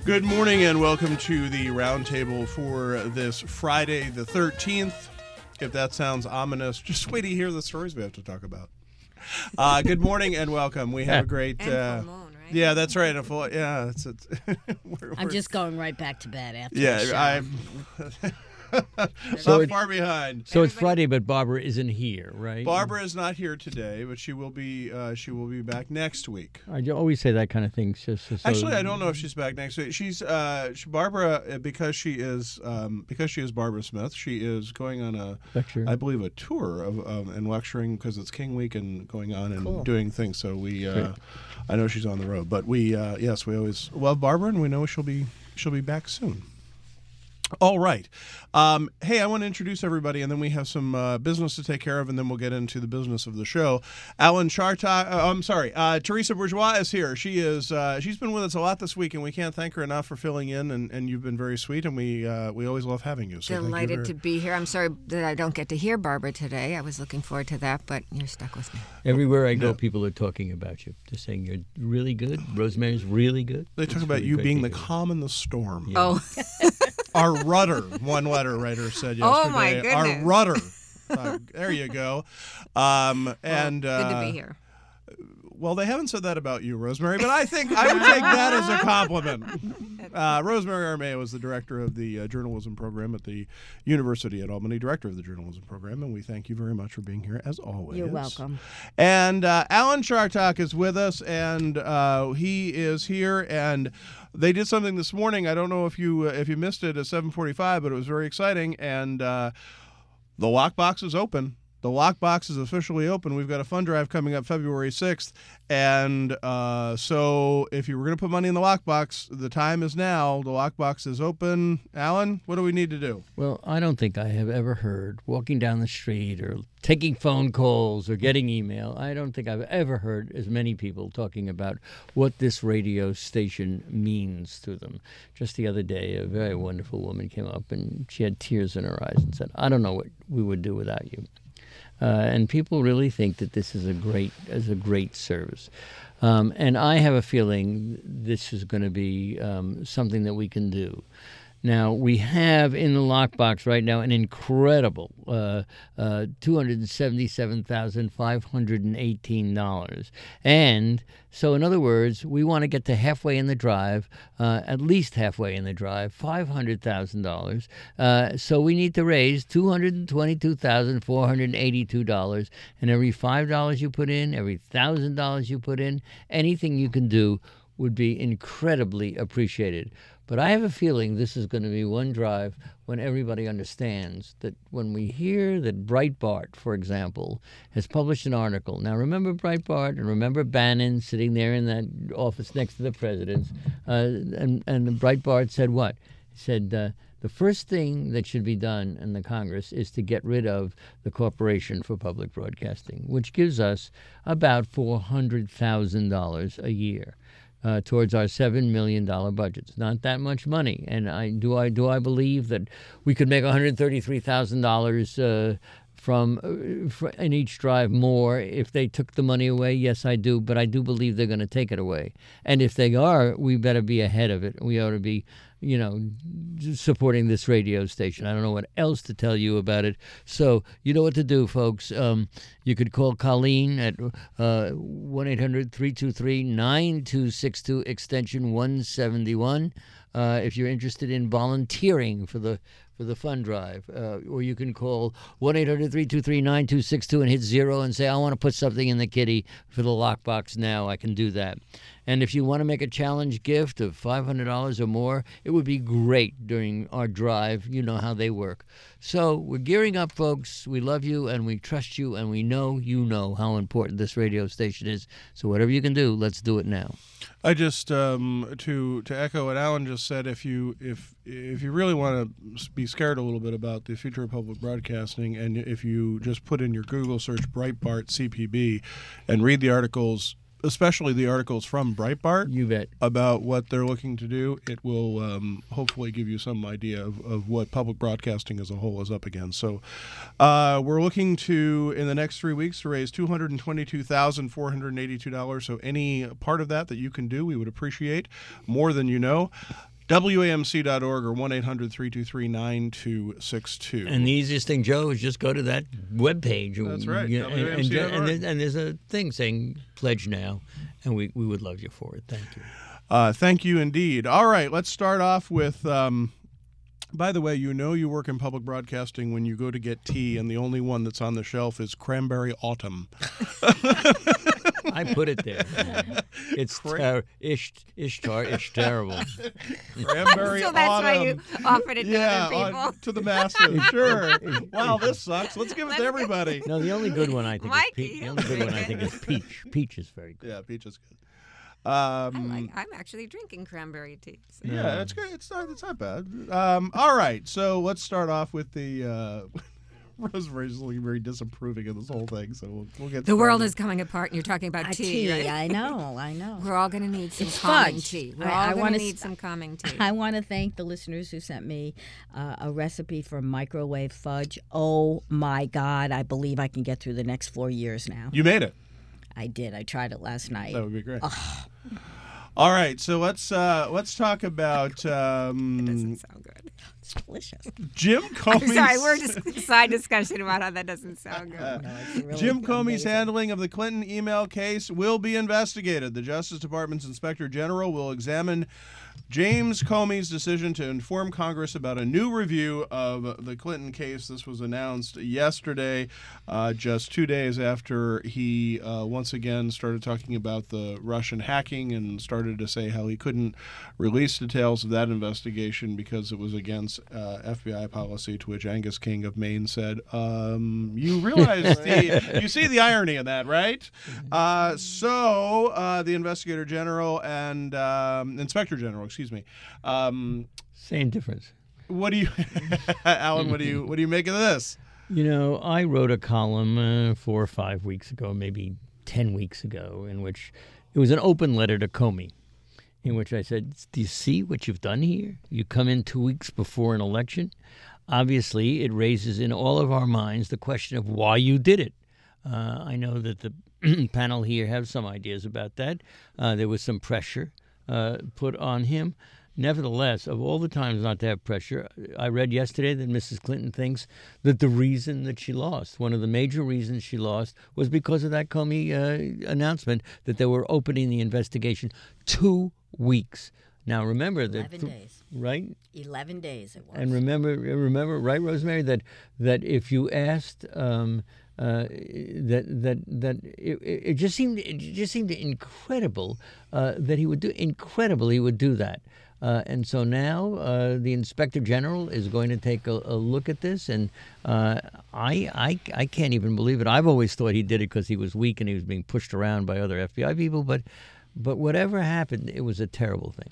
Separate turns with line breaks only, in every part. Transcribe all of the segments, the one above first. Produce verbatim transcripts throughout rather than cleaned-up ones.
Good morning and welcome to the roundtable for this Friday the thirteenth. If that sounds ominous, just wait to hear the stories we have to talk about. Uh, good morning and welcome. We have a great...
And
uh,
full moon, right?
Yeah, that's right. A full, yeah, it's, it's we're,
I'm
we're,
just going right back to bed after the
Yeah,
show.
I'm
So
not
it-
far behind.
So it's Friday, but Barbara isn't here, right?
Barbara is not here today, but she will be. Uh, she will be back next week.
I do always say that kind of thing. Just so,
Actually, I don't know if she's back next week. She's uh, she, Barbara uh, because she is um, because she is Barbara Smith. She is going on a
Lecture.
I believe, a tour of, of and lecturing because it's King Week and going on and
Cool.
doing things. So we, uh,
Great.
I know she's on the road, but we, uh, yes, we always love Barbara, and we know she'll be she'll be back soon. All right. Um, hey, I want to introduce everybody, and then we have some uh, business to take care of, and then we'll get into the business of the show. Alan Chartock, uh, I'm sorry, uh, Teresa Bourgeois is here. She is, uh, she's been with us a lot this week, and we can't thank her enough for filling in, and, and you've been very sweet, and we uh, we always love having you. So thank you
Delighted
very-
to be here. I'm sorry that I don't get to hear Barbara today. I was looking forward to that, but you're stuck with me.
Everywhere I go,
No.
people are talking about you. They're saying you're really good. Rosemary's really good.
They talk
It's
about
really
you
great
being
to
the
hear.
calm in the storm.
Yeah.
Oh,
Our rudder, one letter writer said yesterday.
Oh, my
Our
goodness.
rudder. Uh, there you go. Um, and
well, good
uh,
to be here.
Well, they haven't said that about you, Rosemary, but I think I would take that as a compliment. Uh, Rosemary Armeo is the director of the uh, journalism program at the University at Albany, director of the journalism program, and we thank you very much for being here as always.
You're welcome.
And uh, Alan Chartock is with us, and uh, he is here. And they did something this morning. I don't know if you uh, if you missed it at seven forty-five, but it was very exciting. And uh, the lockbox is open. The lockbox is officially open. We've got a fund drive coming up February sixth. And uh, so if you were going to put money in the lockbox, the time is now. The lockbox is open. Alan, what do we need to do?
Well, I don't think I have ever heard walking down the street or taking phone calls or getting email. I don't think I've ever heard as many people talking about what this radio station means to them. Just the other day, a very wonderful woman came up and she had tears in her eyes and said, "I don't know what we would do without you." Uh, and people really think that this is a great is a great service. Um, and I have a feeling this is going to be um, something that we can do. Now, we have in the lockbox right now an incredible uh, uh, two hundred seventy-seven thousand five hundred eighteen dollars. And so, in other words, we want to get to halfway in the drive, uh, at least halfway in the drive, five hundred thousand dollars. Uh, so we need to raise two hundred twenty-two thousand four hundred eighty-two dollars. And every five dollars you put in, every one thousand dollars you put in, anything you can do would be incredibly appreciated. But I have a feeling this is going to be one drive when everybody understands that when we hear that Breitbart, for example, has published an article. Now, remember Breitbart and remember Bannon sitting there in that office next to the president's. Uh, and, and Breitbart said what? He said, uh, the first thing that should be done in the Congress is to get rid of the Corporation for Public Broadcasting, which gives us about four hundred thousand dollars a year. Uh, towards our seven million dollars budget. It's not that much money. And I do I do I believe that we could make one hundred thirty-three thousand dollars uh, from uh, fr- in each drive more if they took the money away? Yes, I do. But I do believe they're going to take it away. And if they are, we better be ahead of it. We ought to be, you know, supporting this radio station. I don't know what else to tell you about it. So you know what to do, folks. Um, you could call Colleen at uh, one eight hundred three two three nine two six two, extension one seventy-one, uh, if you're interested in volunteering for the for the fund drive. Uh, or you can call one eight hundred three two three nine two six two and hit zero and say, I want to put something in the kitty for the lockbox now. I can do that. And if you want to make a challenge gift of five hundred dollars or more, it would be great during our drive. You know how they work. So we're gearing up, folks. We love you and we trust you and we know you know how important this radio station is. So whatever you can do, let's do it now.
I just um, to to echo what Alan just said. If you if if you really want to be scared a little bit about the future of public broadcasting, and if you just put in your Google search Breitbart C P B and read the articles, especially the articles from Breitbart,
You bet.
about what they're looking to do, it will um, hopefully give you some idea of, of what public broadcasting as a whole is up against. So uh, we're looking to, in the next three weeks, to raise two hundred twenty-two thousand four hundred eighty-two dollars. So any part of that that you can do, we would appreciate more than you know. W A M C dot org or one eight hundred three two three nine two six two.
And the easiest thing, Joe, is just go to that webpage.
That's right,
Yeah, and, and,
W A M C dot org.
and, there's, and there's a thing saying pledge now, and we, we would love you for it. Thank you.
Uh, thank you indeed. All right, let's start off with... Um, by the way, you know you work in public broadcasting when you go to get tea and the only one that's on the shelf is Cranberry Autumn.
I put it there. It's ter- ish, Ishtar. It's terrible.
Cranberry
So that's
Autumn.
why you offered it to
yeah,
other people.
on- to the masses. Sure. Wow, this sucks. Let's give it
Let's
to
go.
everybody.
No, the only good one I think
Mikey,
is peach. The
he'll
only good
drink
one I
it.
think is peach. Peach is very good.
Yeah, peach is good.
I
Um,
like, I'm actually drinking cranberry tea. So.
yeah, it's good. It's not. It's not bad. Um, all right, so let's start off with the. Uh, Rosemary's looking very disapproving of this whole thing, so we'll, we'll get.
The world
started.
is coming apart, and you're talking about
Uh,
tea,
tea,
right?
I know, I know.
We're all going to need some
It's
calming
fudge.
tea. We're
I-
all
I
going to
wanna
need
s-
some calming tea.
I want to thank the listeners who sent me uh, a recipe for microwave fudge. Oh my God, I believe I can get through the next four years now.
You made it.
I did. I tried it last night.
That would be great. All right, so let's uh, let's talk about um,
Doesn't sound good.
It's delicious.
Jim Comey's.
I'm sorry, we're just side discussion about how that doesn't sound good.
No, it's really
Jim Comey's
amazing.
handling of the Clinton email case will be investigated. The Justice Department's Inspector General will examine James Comey's decision to inform Congress about a new review of the Clinton case. This was announced yesterday, uh, just two days after he uh, once again started talking about the Russian hacking and started to say how he couldn't release details of that investigation because it was against uh, F B I policy, to which Angus King of Maine said, um, you realize the, you see the irony in that, right? Uh, so uh, the Investigator General and um, Inspector General, excuse me, um,
Same difference.
what do you, Alan? What do you what do you make of this?
You know, I wrote a column uh, four or five weeks ago, maybe ten weeks ago, in which it was an open letter to Comey, in which I said, do you see what you've done here? You come in two weeks before an election. Obviously, it raises in all of our minds the question of why you did it. Uh, I know that the panel here have some ideas about that. Uh, there was some pressure uh, put on him. Nevertheless, of all the times not to have pressure, I read yesterday that Missus Clinton thinks that the reason that she lost, one of the major reasons she lost, was because of that Comey uh, announcement that they were opening the investigation two weeks. Now, remember that,
Eleven days.
right?
Eleven days it was.
And remember, remember, right, Rosemary, that that if you asked, um, uh, that that that it, it just seemed it just seemed incredible uh, that he would do incredible he would do that. Uh, and so now uh, the Inspector General is going to take a, a look at this, and uh, I, I I can't even believe it. I've always thought he did it because he was weak and he was being pushed around by other F B I people, but but whatever happened, it was a terrible thing.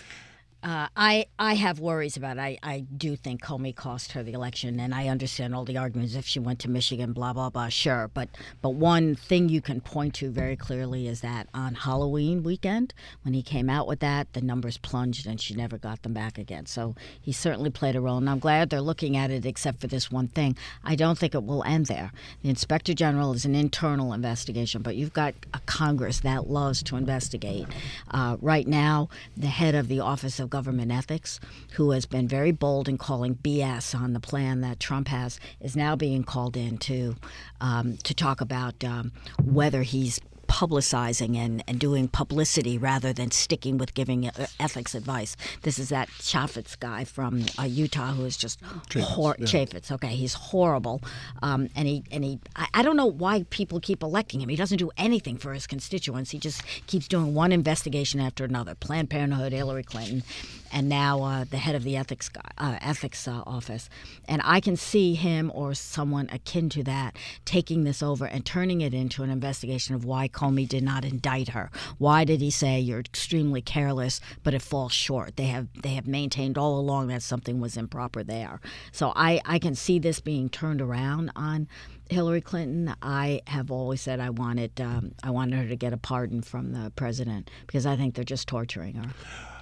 Uh, I I have worries about it. I, I do think Comey cost her the election, and I understand all the arguments if she went to Michigan, blah, blah, blah, sure. But but one thing you can point to very clearly is that on Halloween weekend, when he came out with that, the numbers plunged and she never got them back again. So he certainly played a role, and I'm glad they're looking at it except for this one thing. I don't think it will end there. The Inspector General is an internal investigation, but you've got a Congress that loves to investigate. Uh, right now, the head of the Office of Government Ethics, who has been very bold in calling B S on the plan that Trump has, is now being called in to um, to talk about um, whether he's publicizing and, and doing publicity rather than sticking with giving uh, ethics advice. This is that Chaffetz guy from uh, Utah who is just
Chaffetz,
hor-
yeah.
Chaffetz. Okay, he's horrible, um, and he and he. I, I don't know why people keep electing him. He doesn't do anything for his constituents. He just keeps doing one investigation after another. Planned Parenthood, Hillary Clinton, and now uh, the head of the ethics guy, uh, ethics uh, office. And I can see him or someone akin to that taking this over and turning it into an investigation of why Comey did not indict her. Why did he say you're extremely careless, but it falls short? They have they have maintained all along that something was improper there. So I, I can see this being turned around on Hillary Clinton. I have always said I wanted um, I wanted her to get a pardon from the president because I think they're just torturing her.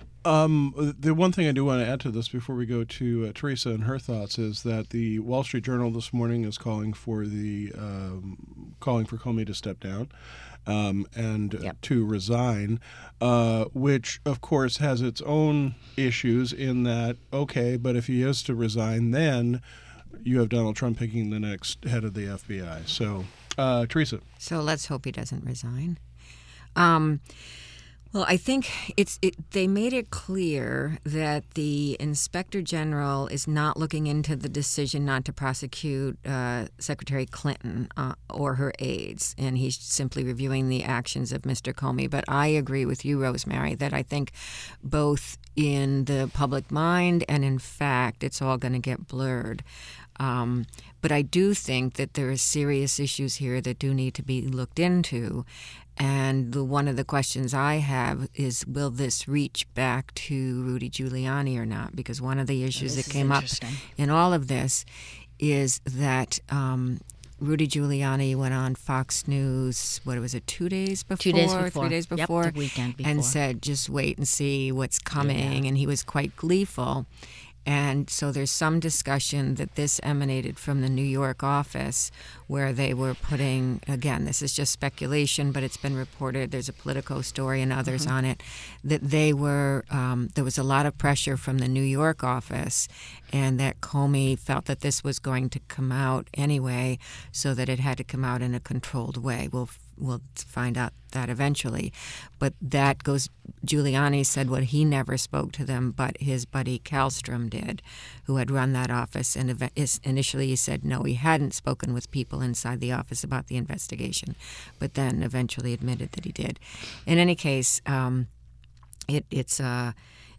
Um, the one thing I do want to add to this before we go to uh, Teresa and her thoughts is that the Wall Street Journal this morning is calling for the um, calling for Comey to step down, um, and uh,
Yep.
to resign, uh, which of course has its own issues in that, okay, but if he is to resign, then you have Donald Trump picking the next head of the F B I. So, uh, Teresa.
So let's hope he doesn't resign. Um, well, I think it's it, they made it clear that the inspector general is not looking into the decision not to prosecute uh, Secretary Clinton uh, or her aides, and he's simply reviewing the actions of Mister Comey. But I agree with you, Rosemary, that I think both in the public mind and in fact, it's all going to get blurred. Um, but I do think that there are serious issues here that do need to be looked into. And the, one of the questions I have is, will this reach back to Rudy Giuliani or not? Because one of the issues
This
that
is
came up
interesting.
in all of this is that um, Rudy Giuliani went on Fox News, what was it, two days before?
Two days before.
Three days
Yep,
before?
the weekend before.
And said, just wait and see what's coming. And he was quite gleeful. And so there's some discussion that this emanated from the New York office where they were putting, again, this is just speculation, but it's been reported, there's a Politico story and others
Mm-hmm.
on it, that they were, um, there was a lot of pressure from the New York office and that Comey felt that this was going to come out anyway, so that it had to come out in a controlled way. We'll We'll find out that eventually. But that goes, Giuliani said what he never spoke to them, but his buddy Kallstrom did, who had run that office. And ev- is- initially he said no, he hadn't spoken with people inside the office about the investigation, but then eventually admitted that he did. In any case, um, it, it's uh,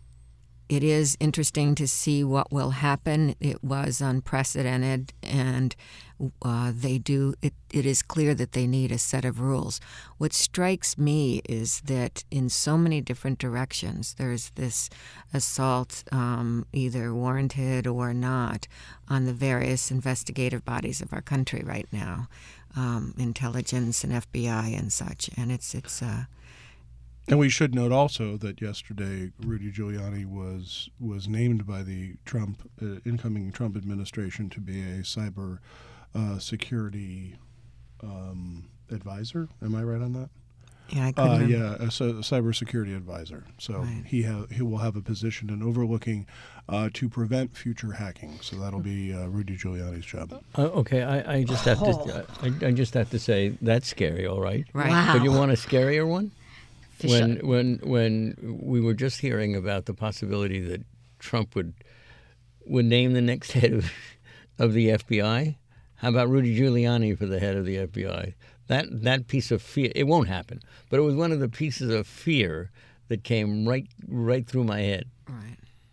it is interesting to see what will happen. It was unprecedented, and uh, they do. It, it is clear that they need a set of rules. What strikes me is that in so many different directions, there's this assault, um, either warranted or not, on the various investigative bodies of our country right now, um, intelligence and F B I and such. And it's it's. Uh,
And we should note also that yesterday Rudy Giuliani was was named by the Trump uh, incoming Trump administration to be a cyber uh, security um, advisor. Am I right on that?
yeah, I couldn't
Uh,
remember.
yeah, a, cy- a cybersecurity advisor. So
Right.
he ha- he will have a position in overlooking uh, to prevent future hacking. So that'll be uh, Rudy Giuliani's job.
Uh, okay, I, I just have to I, I just have to say that's scary, all right.
Right.
Wow.
But you want a scarier one?
For
when
sure.
when when we were just hearing about the possibility that Trump would would name the next head of, of the F B I, how about Rudy Giuliani for the head of the F B I? That that piece of fear, it won't happen, but it was one of the pieces of fear that came right right through my head.
Right.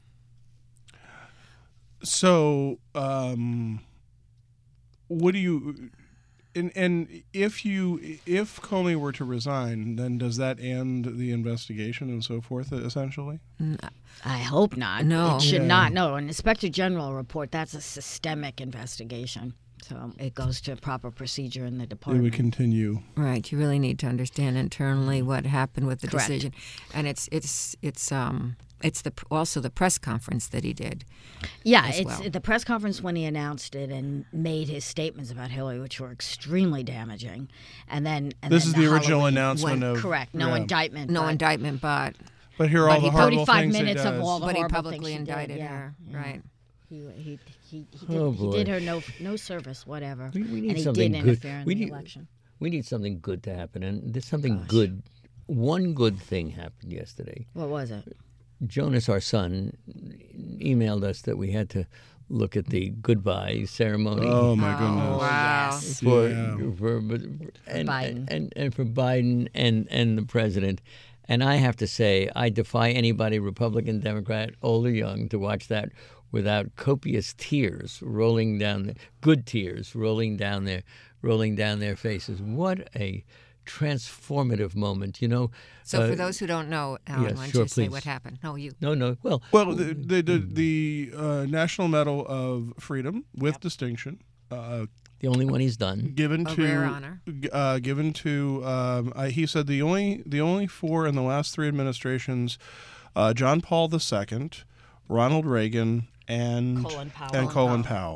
So, um, what do you? And, and if you if Comey were to resign, then does that end the investigation and so forth? Essentially,
I hope not.
No.
It should
Yeah.
not. No, an inspector general report, that's a systemic investigation. So it goes to proper procedure in the
it
department.
would continue.
Right. You really need to understand internally what happened with the
Correct.
decision, and it's it's it's um it's the also the press conference that he did.
Yeah,
as
it's
well.
the press conference when he announced it and made his statements about Hillary, which were extremely damaging. And then and
This
then
is the original
Halloween-
announcement
when-
of
Correct. No
yeah.
indictment.
No
but
indictment, but
But here are all
But
the
he-
horrible
thirty-five
things he
minutes of
does.
all the
but he
horrible
publicly
things she did,
indicted
yeah,
her.
yeah.
Right.
He he he, he, did,
Oh,
he did
boy.
her no no service, whatever.
We, we need
and he
something
did
good.
interfere in
we
the
need,
election.
We need something good to happen, and there's something
Gosh.
good. One good thing happened yesterday.
What was it?
Jonas, our son, emailed us that we had to look at the goodbye ceremony.
Oh my
Oh,
goodness!
wow.
Yes.
for,
Yeah.
for, and,
Biden.
And, and for Biden and, and the president. And I have to say, I defy anybody, Republican, Democrat, old or young, to watch that without copious tears rolling down, the, good tears rolling down their, rolling down their faces. What a transformative moment, you know.
So
uh,
for those who don't know, Alan,
yes,
why don't
sure,
you say
please.
what happened? No, you.
No, no. Well,
Well, the the the, the uh, National Medal of Freedom with distinction, uh,
the only one he's done.
given
A
to
rare honor.
Uh, given to um, I, he said the only the only four in the last three administrations, uh, John Paul the Second, Ronald Reagan, and
Colin Powell.
and
Colin
Colin Powell.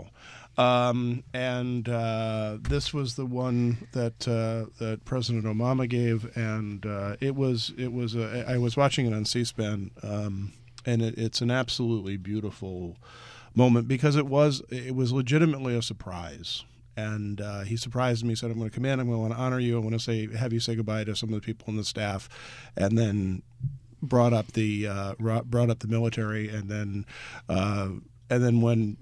Um, and uh, this was the one that uh, that President Obama gave, and uh, it was it was a, I was watching it on C-SPAN, um, and it, it's an absolutely beautiful moment because it was it was legitimately a surprise. And uh, he surprised me. He said, "I'm going to come in. I'm going to want to honor you. I want to say have you say goodbye to some of the people on the staff," and then brought up the uh, brought up the military, and then uh, and then when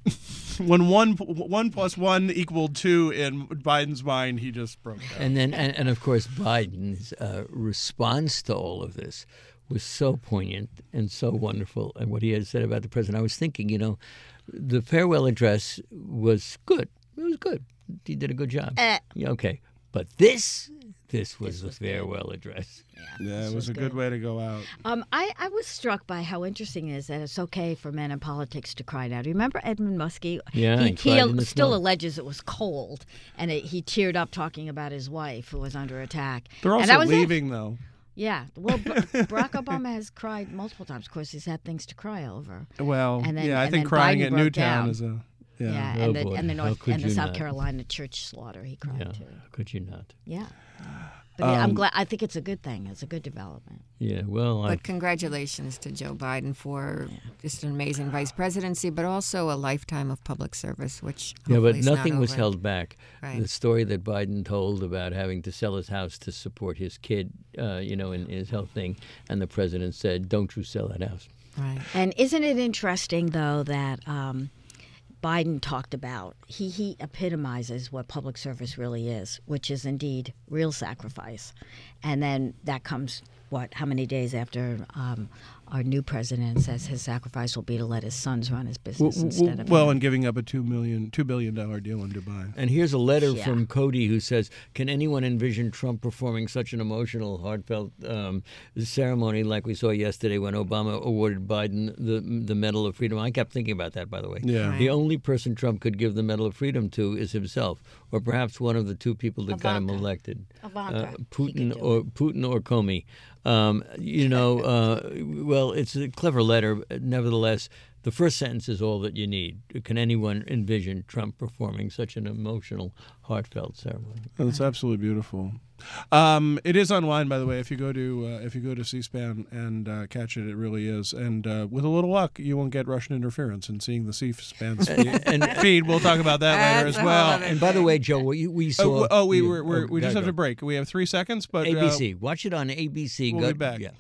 when one one plus one equaled two in Biden's mind, he just broke down.
And then and, and of course Biden's uh, response to all of this was so poignant and so wonderful, and what he had said about the president. I was thinking, you know, the farewell address was good. It was good. He did a good job.
Uh,
yeah, okay. But this, this was
This
the
was
farewell address.
Yeah,
Yeah,
this
it was a good
good.
way to go out.
Um, I, I was struck by how interesting it is that it's okay for men in politics to cry now. Do you remember Edmund Muskie?
Yeah,
he,
he cried in the
still
snow.
alleges it was cold, and it, he teared up talking about his wife who was under attack.
They're
and that
also
was it.
leaving, though.
Yeah, well, Bar- Barack Obama has cried multiple times. Of course, he's had things to cry over.
Well,
And then-
yeah, I
and
think
then
crying
Biden
at
broke
Newtown
down.
is a
Yeah,
yeah.
and
Oh,
the
boy.
and the
How
North
could
and the
you
South
not?
Carolina church slaughter, he cried
Yeah,
too.
could you not?
Yeah, but I'm
Um,
glad. I think it's a good thing. It's a good development.
Yeah, well, I,
But congratulations to Joe Biden for just an amazing vice presidency, but also a lifetime of public service, which
yeah,
hopefully
but
is not
nothing was
over.
held back.
Right.
The story that Biden told about having to sell his house to support his kid, uh, you know, in, in his health thing, and the president said, "Don't you sell that house."
Right.
And isn't it interesting, though, that um, Biden talked about, he, he epitomizes what public service really is, which is indeed real sacrifice. And then that comes, what, how many days after um, our new president says his sacrifice will be to let his sons run his business
Well,
instead of
well,
him.
and giving up a two million, two billion dollar deal in Dubai.
And here's a letter
Yeah.
from Cody who says, "Can anyone envision Trump performing such an emotional, heartfelt um, ceremony like we saw yesterday when Obama awarded Biden the the Medal of Freedom?" I kept thinking about that, by the way.
Yeah.
Right.
The only person Trump could give the Medal of Freedom to is himself, or perhaps one of the two people that got him
Ivanka.
elected,
Ivanka.
uh,
He could
Putin
do
or
it.
Putin or Comey. Um, you know, uh, well, it's a clever letter. Nevertheless, the first sentence is all that you need. Can anyone envision Trump performing such an emotional, heartfelt ceremony?
Oh, that's absolutely beautiful. Um, it is online, by the way. If you go to uh, if you go to C-SPAN and uh, catch it, it really is. And uh, with a little luck, you won't get Russian interference in seeing the C-SPAN
And
feed. We'll talk about that later
That's
as
a
well.
whole other
And by the way, Joe, we, we saw.
Oh, oh, we
yeah,
were, we're,
oh,
we just
gotta
have to
go.
break. We have three seconds, but
A B C.
Uh,
Watch it on A B C.
we'll
Go,
be back.
Yeah.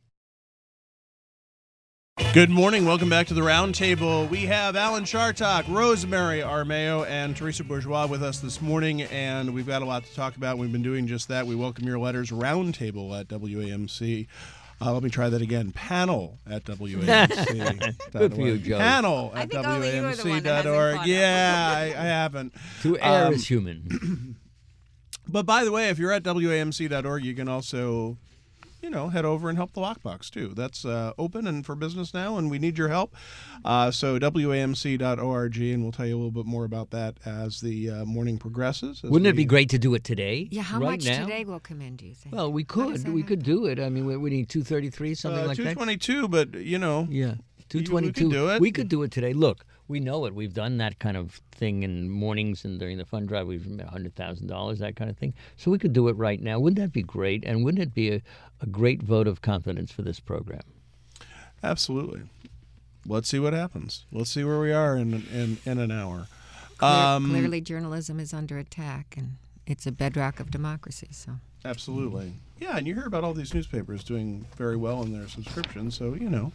Good morning. Welcome back to the Roundtable. We have Alan Chartock, Rosemary Armao, and Teresa Bourgeois with us this morning, and we've got a lot to talk about. We've been doing just that. We welcome your letters. Roundtable at W A M C. Uh, let me try that again. Panel at W A M C.
Good for you, Joe.
Panel
I
at
think only you
W A
are
M
the
C
one that
dot
hasn't
org.
caught up.
Yeah, I, I haven't.
To err
Um,
is human.
But by the way, if you're at W A M C dot org, you can also, you know, head over and help the Lockbox, too. That's uh, open and for business now, and we need your help. Uh, so W A M C dot org, and we'll tell you a little bit more about that as the uh, morning progresses. as
Wouldn't it
we-
be great to do it today?
Yeah, how
right
much
now?
today will come in, do you think?
Well, we
What is
could.
that?
We could do it. I mean, we, we need two thirty-three, something
Uh,
like that.
two twenty-two, but, you know.
Yeah, two
we could
twenty-two.
do it.
We could do it today. Look, we know it. We've done that kind of thing in mornings and during the fund drive. We've made one hundred thousand dollars, that kind of thing. So we could do it right now. Wouldn't that be great? And wouldn't it be a, a great vote of confidence for this program?
Absolutely. Let's see what happens. Let's see where we are in in, in an hour.
Clear-
Um,
Clearly, journalism is under attack, and it's a bedrock of democracy. So,
Absolutely. Yeah, and you hear about all these newspapers doing very well in their subscriptions, so, you know.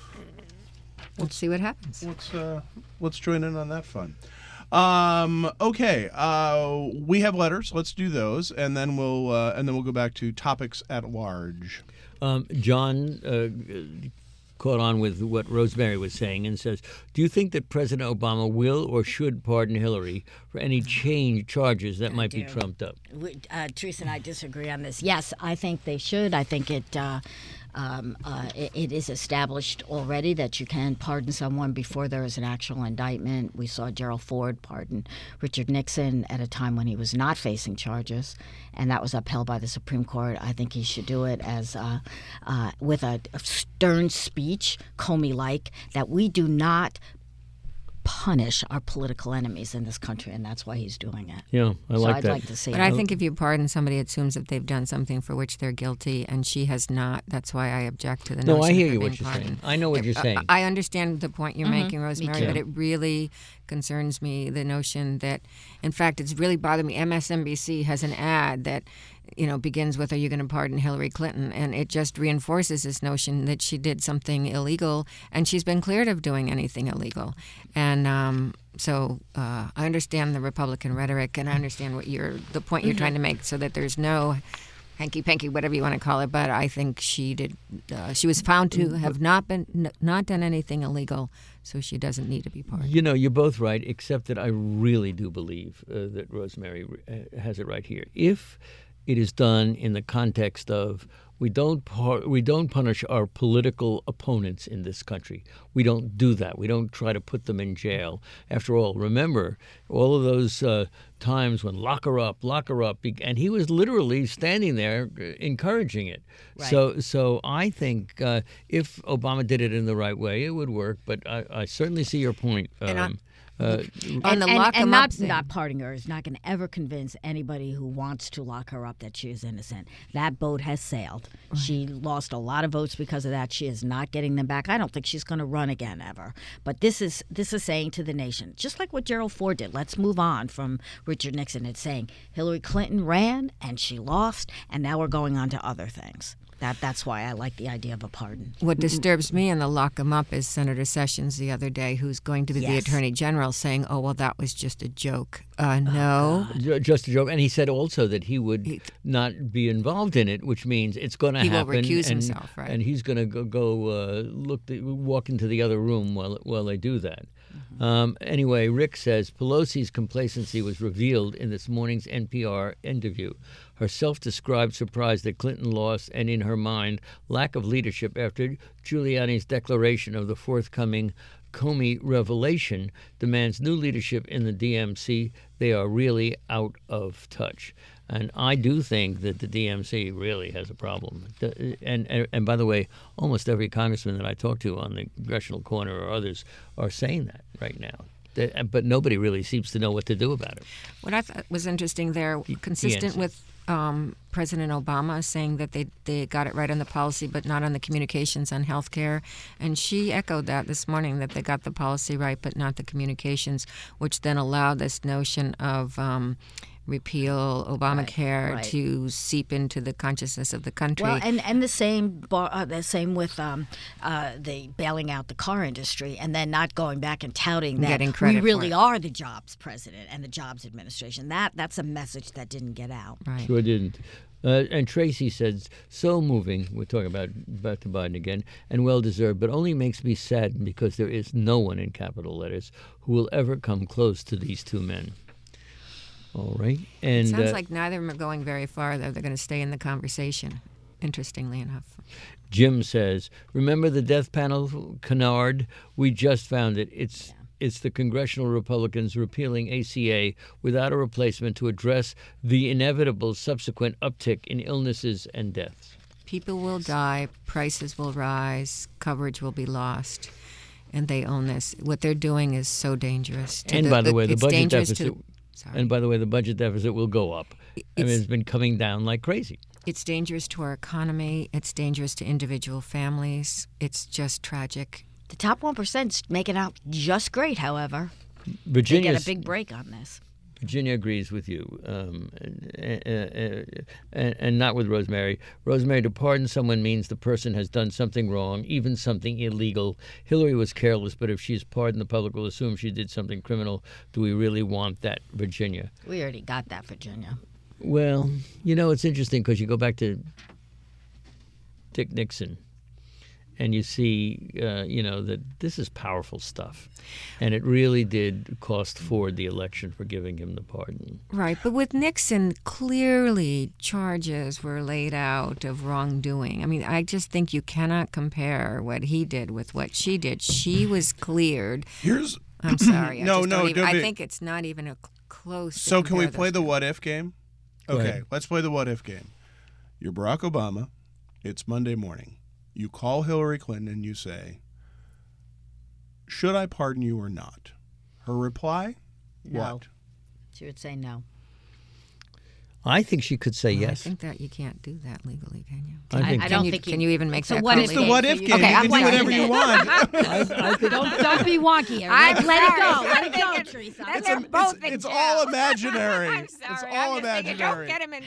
let's see what happens.
Let's uh, let's join in on that fun. Um, okay, uh, we have letters. Let's do those, and then we'll uh, and then we'll go back to topics at large.
Um, John uh, caught on with what Rosemary was saying and says, do you think that President Obama will or should pardon Hillary for any change charges that might be
do.
trumped up?
We, uh, Teresa and I disagree on this. Yes, I think they should. I think it, uh, um, uh, it it is established already that you can pardon someone before there is an actual indictment. We saw Gerald Ford pardon Richard Nixon at a time when he was not facing charges, and that was upheld by the Supreme Court. I think he should do it as uh, uh, with a, a stern speech, Comey-like, that we do not punish our political enemies in this country, and that's why he's doing it.
Yeah, I
so
like
I'd
that.
like to see
But
it.
I think if you pardon somebody, it assumes that they've done something for which they're guilty, and she has not. That's why I object to the
No,
notion
I hear
of
you
her
what
being
you're saying.
pardoned.
I know what you're
I-
saying.
I understand the point you're making, Rosemary,
too.
but it really concerns me, the notion that, in fact, it's really bothered me. M S N B C has an ad that, you know, begins with, "Are you going to pardon Hillary Clinton?" And it just reinforces this notion that she did something illegal, and she's been cleared of doing anything illegal. And um, so uh, I understand the Republican rhetoric, and I understand what you're, the point you're trying to make, so that there's no hanky-panky, whatever you want to call it. But I think she did. Uh, she was found to have not been n- not done anything illegal, so she doesn't need to be pardoned.
You know, you're both right, except that I really do believe uh, that Rosemary uh, has it right here. If it is done in the context of we don't par- we don't punish our political opponents in this country. We don't do that. We don't try to put them in jail. After all, remember all of those uh, times when lock her up, lock her up, and he was literally standing there uh, encouraging it.
Right.
So, so I think uh, if Obama did it in the right way, it would work. But I, I certainly see your point.
And I-
Um, uh,
On the
and,
lock
and
'em
not,
up thing.
not pardoning her is not going to ever convince anybody who wants to lock her up that she is innocent. That boat has sailed. She lost a lot of votes because of that. She is not getting them back. I don't think she's going to run again ever. But this is this is saying to the nation, just like what Gerald Ford did. Let's move on from Richard Nixon. It's saying Hillary Clinton ran and she lost, and now we're going on to other things. That that's why I like the idea of a pardon.
What disturbs me in the lock 'em up is Senator Sessions the other day, who's going to be the
Yes.
Attorney General, saying, "Oh, well, that was just a joke." Uh, no.
Ju- Just a joke, and he said also that he would
He-
not be involved in it, which means it's going to
He will
happen.
recuse
and,
himself, right.
And he's going to go, go uh, look, the, walk into the other room while while they do that.
Mm-hmm.
Um, anyway, Rick says Pelosi's complacency was revealed in this morning's N P R interview. Her self-described surprise that Clinton lost, and in her mind, lack of leadership after Giuliani's declaration of the forthcoming Comey revelation demands new leadership in the D M C. They are really out of touch. And I do think that the D M C really has a problem. The- And, and, and by the way, almost every congressman that I talk to on the Congressional Corner or others are saying that right now. That- But nobody really seems to know what to do about it.
What I thought was interesting there, consistent
answer.
with um, President Obama saying that they they got it right on the policy, but not on the communications on health care. And she echoed that this morning, that they got the policy right, but not the communications, which then allowed this notion of um, repeal Obamacare
right.
to seep into the consciousness of the country.
Well, and, and the same bar, uh, the same with um, uh, the bailing out the car industry, and then not going back and touting that
Getting credit
we
for
really
it.
are the jobs president and the jobs administration. That that's a message that didn't get out.
right.
Sure didn't. Uh, and Tracy says, so moving, we're talking about back to Biden again, and well-deserved, but only makes me saddened because there is no one in capital letters who will ever come close to these two men. All right. And
It sounds
uh,
like neither of them are going very far, though. They're going to stay in the conversation, interestingly enough.
Jim says, remember the death panel, Kennard? We just found it. It's it's the congressional Republicans repealing A C A without a replacement to address the inevitable subsequent uptick in illnesses and deaths.
People will die, prices will rise, coverage will be lost, and they own this. What they're doing is so dangerous. To
And by the way, the
it's
budget
dangerous
deficit,
To, sorry.
and by the way, the budget deficit will go up. I mean,
It's-
it's been coming down like crazy.
It's dangerous to our economy. It's dangerous to individual families. It's just tragic.
The top one percent's making out just great. However, they
Virginia,
get a big break on this.
Virginia agrees with you, um, and, and, and, and not with Rosemary. Rosemary, to pardon someone means the person has done something wrong, even something illegal. Hillary was careless, but if she's pardoned, the public will assume she did something criminal. Do we really want that, Virginia?
We already got that, Virginia.
Well, you know, it's interesting because you go back to Dick Nixon and you see, uh, you know, that this is powerful stuff. And it really did cost Ford the election for giving him the pardon.
Right, but with Nixon, clearly charges were laid out of wrongdoing. I mean, I just think you cannot compare what he did with what she did. She was cleared.
Here's
I'm sorry. I
No,
just
no,
don't even,
don't
I
be-
think it's not even a cl- close. to
So can we
compare
play
those
the
two.
what if game?
Go
Okay,
ahead.
let's play the what if game. You're Barack Obama. It's Monday morning. You call Hillary Clinton and you say, should I pardon you or not? Her reply?
No.
What?
She would say no.
I think she could say
Well,
yes.
I think that you can't do that legally, can you?
I think-
I
Can
don't
you,
think you-
can you even make
it's a
that
what if
It's the
game.
what
so
if
you-
game.
Okay,
you
I'm
can do
watching
whatever you
it.
want.
I, I think,
Don't don't be wonky here.
I'm
Let, let it
sorry.
go. Let
I'm
it go,
thinking-
Teresa.
That's
It's,
They're
a-
both
it's,
in
it's
jail.
all imaginary.
I'm
It's
sorry.
all
I'm just thinking,
imaginary.
don't get him in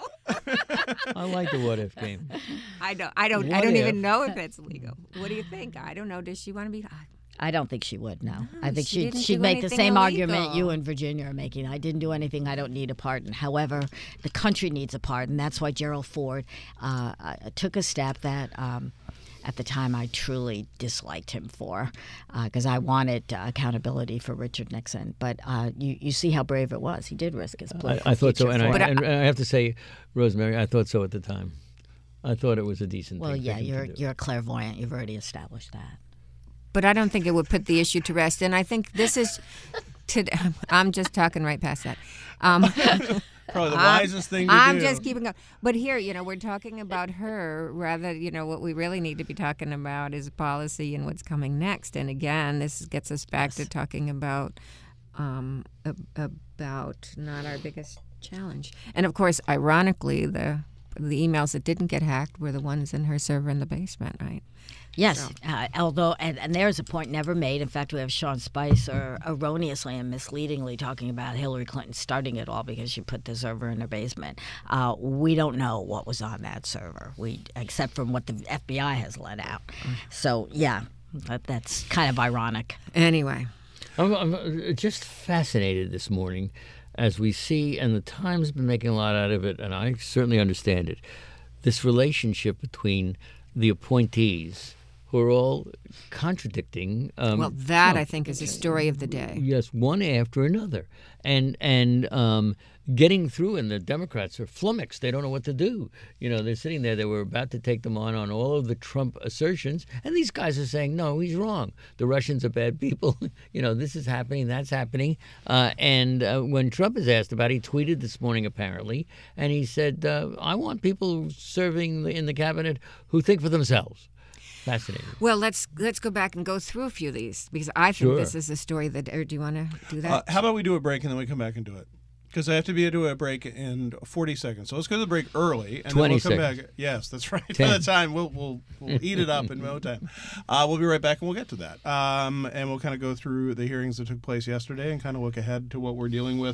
trouble.
I like the what if game.
I don't. I don't. I
What
don't
if?
even know if it's legal. What do you think? I don't know. Does she want to be?
I don't think she would. No, I think
she
she'd
didn't
she'd
do
make the
anything
same argument
illegal.
you and Virginia are making. I didn't do anything I don't need a pardon. However, the country needs a pardon. That's why Gerald Ford uh, uh, took a step that. Um, At the time, I truly disliked him for, because uh, I wanted uh, accountability for Richard Nixon. But uh, you, you see how brave it was. He did risk his
I,
political
I thought so,
future
and I,
for it.
and I have to say, Rosemary, I thought so at the time. I thought it was a decent
Well,
thing. for
yeah,
him to
you're
do.
you're a clairvoyant. You've already established that.
But I don't think it would put the issue to rest. And I think this is. To, I'm just talking right past that. Um,
Probably the
I'm-
wisest thing to
I'm
do.
just keeping going. But here, you know, we're talking about her rather, you know, what we really need to be talking about is policy and what's coming next. And again, this gets us back to talking about um, ab- about not our biggest challenge. And of course, ironically, the the emails that didn't get hacked were the ones in her server in the basement, right?
Yes, uh, although, and, and there's a point never made. In fact, we have Sean Spicer erroneously and misleadingly talking about Hillary Clinton starting it all because she put the server in her basement. Uh, we don't know what was on that server, we except from what the F B I has let out. So, yeah, that, that's kind of ironic.
Anyway.
I'm, I'm just fascinated this morning as we see, and the Times has been making a lot out of it, and I certainly understand it, this relationship between the appointees who are all contradicting. Um,
Well, that,
Trump.
I think, is the story of the day.
Yes, one after another, and and um, getting through. And the Democrats are flummoxed; they don't know what to do. You know, they're sitting there. They were about to take them on on all of the Trump assertions, and these guys are saying, "No, he's wrong. The Russians are bad people. You know, this is happening, that's happening." Uh, and uh, when Trump is asked about it, he tweeted this morning apparently, and he said, uh, "I want people serving in the cabinet who think for themselves." Fascinating.
Well, let's let's go back and go through a few of these because I think
Sure.
this is a story that. Or do you want to do that?
Uh, how about we do a break and then we come back and do it? Because I have to be able to do a break in forty seconds. So let's go to the break early, and
twenty
then we'll come
seconds.
back. Yes, that's right. By
ten.
the time we'll we'll we'll eat it up in no time. Uh, we'll be right back, and we'll get to that. Um, and we'll kind of go through the hearings that took place yesterday, and kind of look ahead to what we're dealing with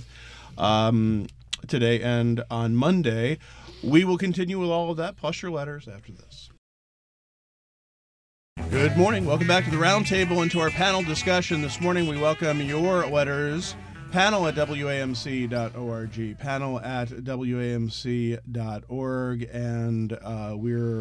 um, today and on Monday. We will continue with all of that, plus your letters after this. Good morning. Welcome back to the Roundtable and to our panel discussion. This morning we welcome your letters. Panel at W A M C dot org. Panel at W A M C dot org. And uh, we're,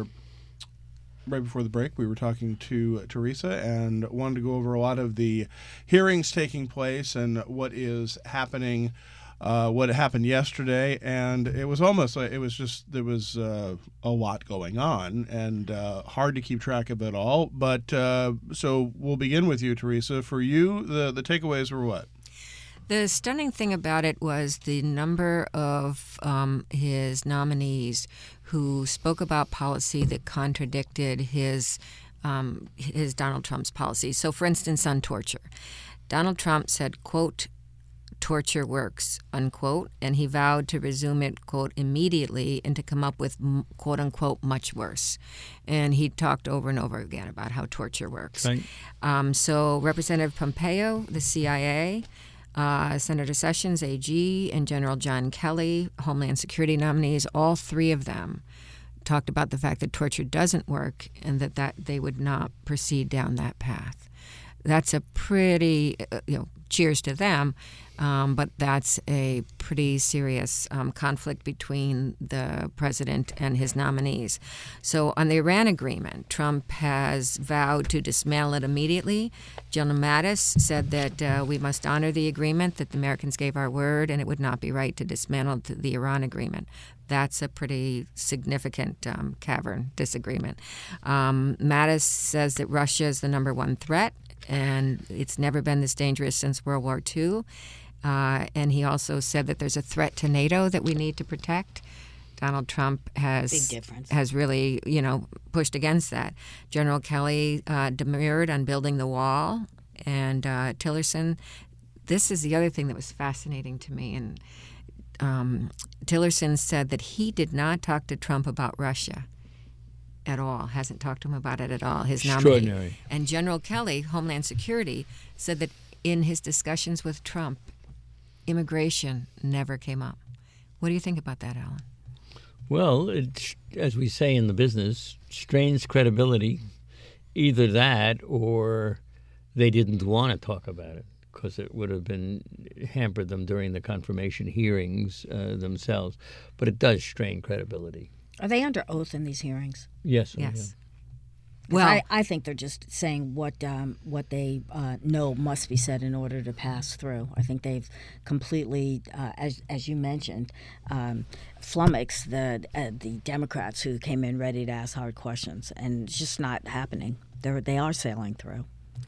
right before the break, we were talking to Teresa and wanted to go over a lot of the hearings taking place and what is happening. Uh, what happened yesterday, and it was almost like it was just there was uh, a lot going on and uh, hard to keep track of it all. But uh, so we'll begin with you, Teresa. For you, the the takeaways were what?
The stunning thing about it was the number of um, his nominees who spoke about policy that contradicted his um, his Donald Trump's policy. So, for instance, on torture, Donald Trump said, quote, "Torture works," unquote, and he vowed to resume it, quote, "immediately," and to come up with, quote unquote, much worse. And he talked over and over again about how torture works.
Right.
Um, so Representative Pompeo, the C I A, uh, Senator Sessions, A G, and General John Kelly, Homeland Security nominees, all three of them talked about the fact that torture doesn't work and that, that they would not proceed down that path. That's a pretty, uh, you know, cheers to them, um, but that's a pretty serious um, conflict between the president and his nominees. So on the Iran agreement, Trump has vowed to dismantle it immediately. General Mattis said that uh, we must honor the agreement, that the Americans gave our word, and it would not be right to dismantle the Iran agreement. That's a pretty significant um, cavern disagreement. Um, Mattis says that Russia is the number one threat, and it's never been this dangerous since World War Two. Uh, and he also said that there's a threat to NATO that we need to protect. Donald Trump has
Big difference.
has really, you know, pushed against that. General Kelly uh, demurred on building the wall, and uh, Tillerson this is the other thing that was fascinating to me. And um, Tillerson said that he did not talk to Trump about Russia at all, hasn't talked to him about it at all, his nominee.
Extraordinary.
And General Kelly, Homeland Security, said that in his discussions with Trump, immigration never came up. What do you think about that, Alan?
Well, it, as we say in the business, strains credibility. Either that or they didn't want to talk about it because it would have been hampered them during the confirmation hearings uh, themselves. But it does strain credibility.
Are they under oath in these hearings?
Yes. oh,
Yes.
Well,
Well,
I, I think they're just saying what um, what they uh, know must be said in order to pass through. I think they've completely, uh, as as you mentioned, um, flummoxed the uh, the Democrats who came in ready to ask hard questions, and it's just not happening. They're they are sailing through.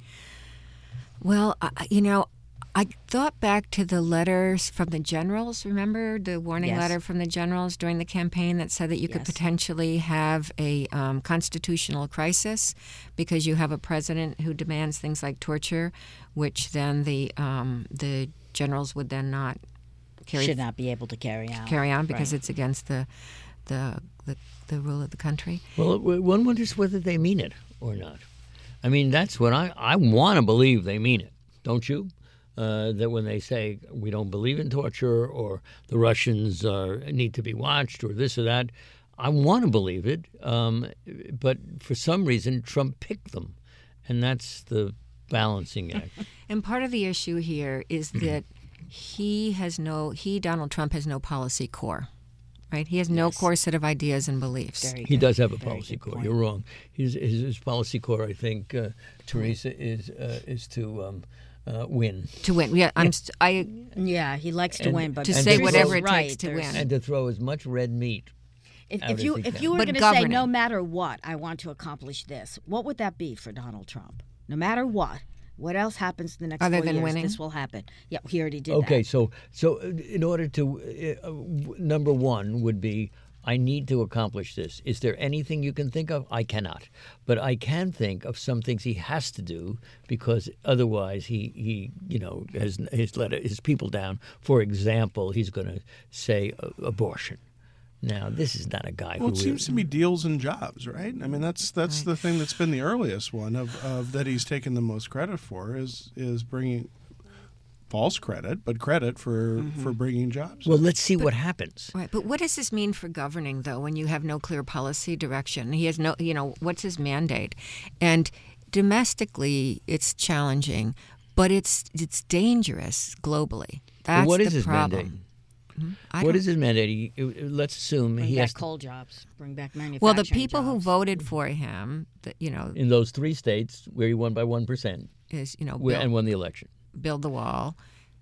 well, I, you know, I thought back to the letters from the generals. Remember the warning
Yes.
letter from the generals during the campaign that said that you could
Yes.
potentially have a um, constitutional crisis because you have a president who demands things like torture, which then the um, the generals would then not carry
Should not be able to carry out.
carry on because
Right.
it's against the the the, the rule of the country.
Well, it- one wonders whether they mean it or not. I mean, that's what I, I want to believe they mean it, don't you? Uh, that when they say we don't believe in torture or the Russians are, need to be watched or this or that, I want to believe it. Um, but for some reason, Trump picked them. And that's the balancing act.
And part of the issue here is that he has no, he, Donald Trump, has no policy core, right? He has no
Yes.
core set of ideas and beliefs.
Very
He
good.
does have a
Very
policy
good
core.
point.
You're wrong. His, his, his policy core, I think, uh, Teresa, is uh, is to um, uh, win.
To win. Yeah, I'm, st- I,
Yeah, he likes to
And-
win, but
To
and
say
to
whatever
throw-
it
right,
takes to
there's-
win.
And to throw as much red meat.
If,
out
if
as
you
he
if
can.
you were
But
going to say
governing.
no matter what, I want to accomplish this, what would that be for Donald Trump? No matter what, what else happens in the next
Other
four
than
years?
winning?
This will happen. Yeah, he already did
Okay,
that.
so so uh, in order to uh, uh, w- number one would be I need to accomplish this. Is there anything you can think of? I cannot, but I can think of some things he has to do because otherwise he he you know has has let his people down. For example, he's going to say uh, abortion. Now, this is not a guy
Well,
who
it seems to be deals and jobs, right? I mean, that's that's the thing that's been the earliest one of, of that he's taken the most credit for is is bringing false credit, but credit for for bringing jobs.
Well, let's see what happens.
right. But what does this mean for governing, though, when you have no clear policy direction? He has no, you know, what's his mandate? And domestically, it's challenging, but it's it's dangerous globally. That's
Well, what is
the
his
problem.
mandate?
I
What
don't-
is his mandate? He, uh, let's assume
Bring
he
back
has to,
coal jobs. Bring back manufacturing
Well, the people who
jobs.
voted for him, that you know,
in those three states where he won by one percent
is you know,
where-
build,
and won the election.
build the wall,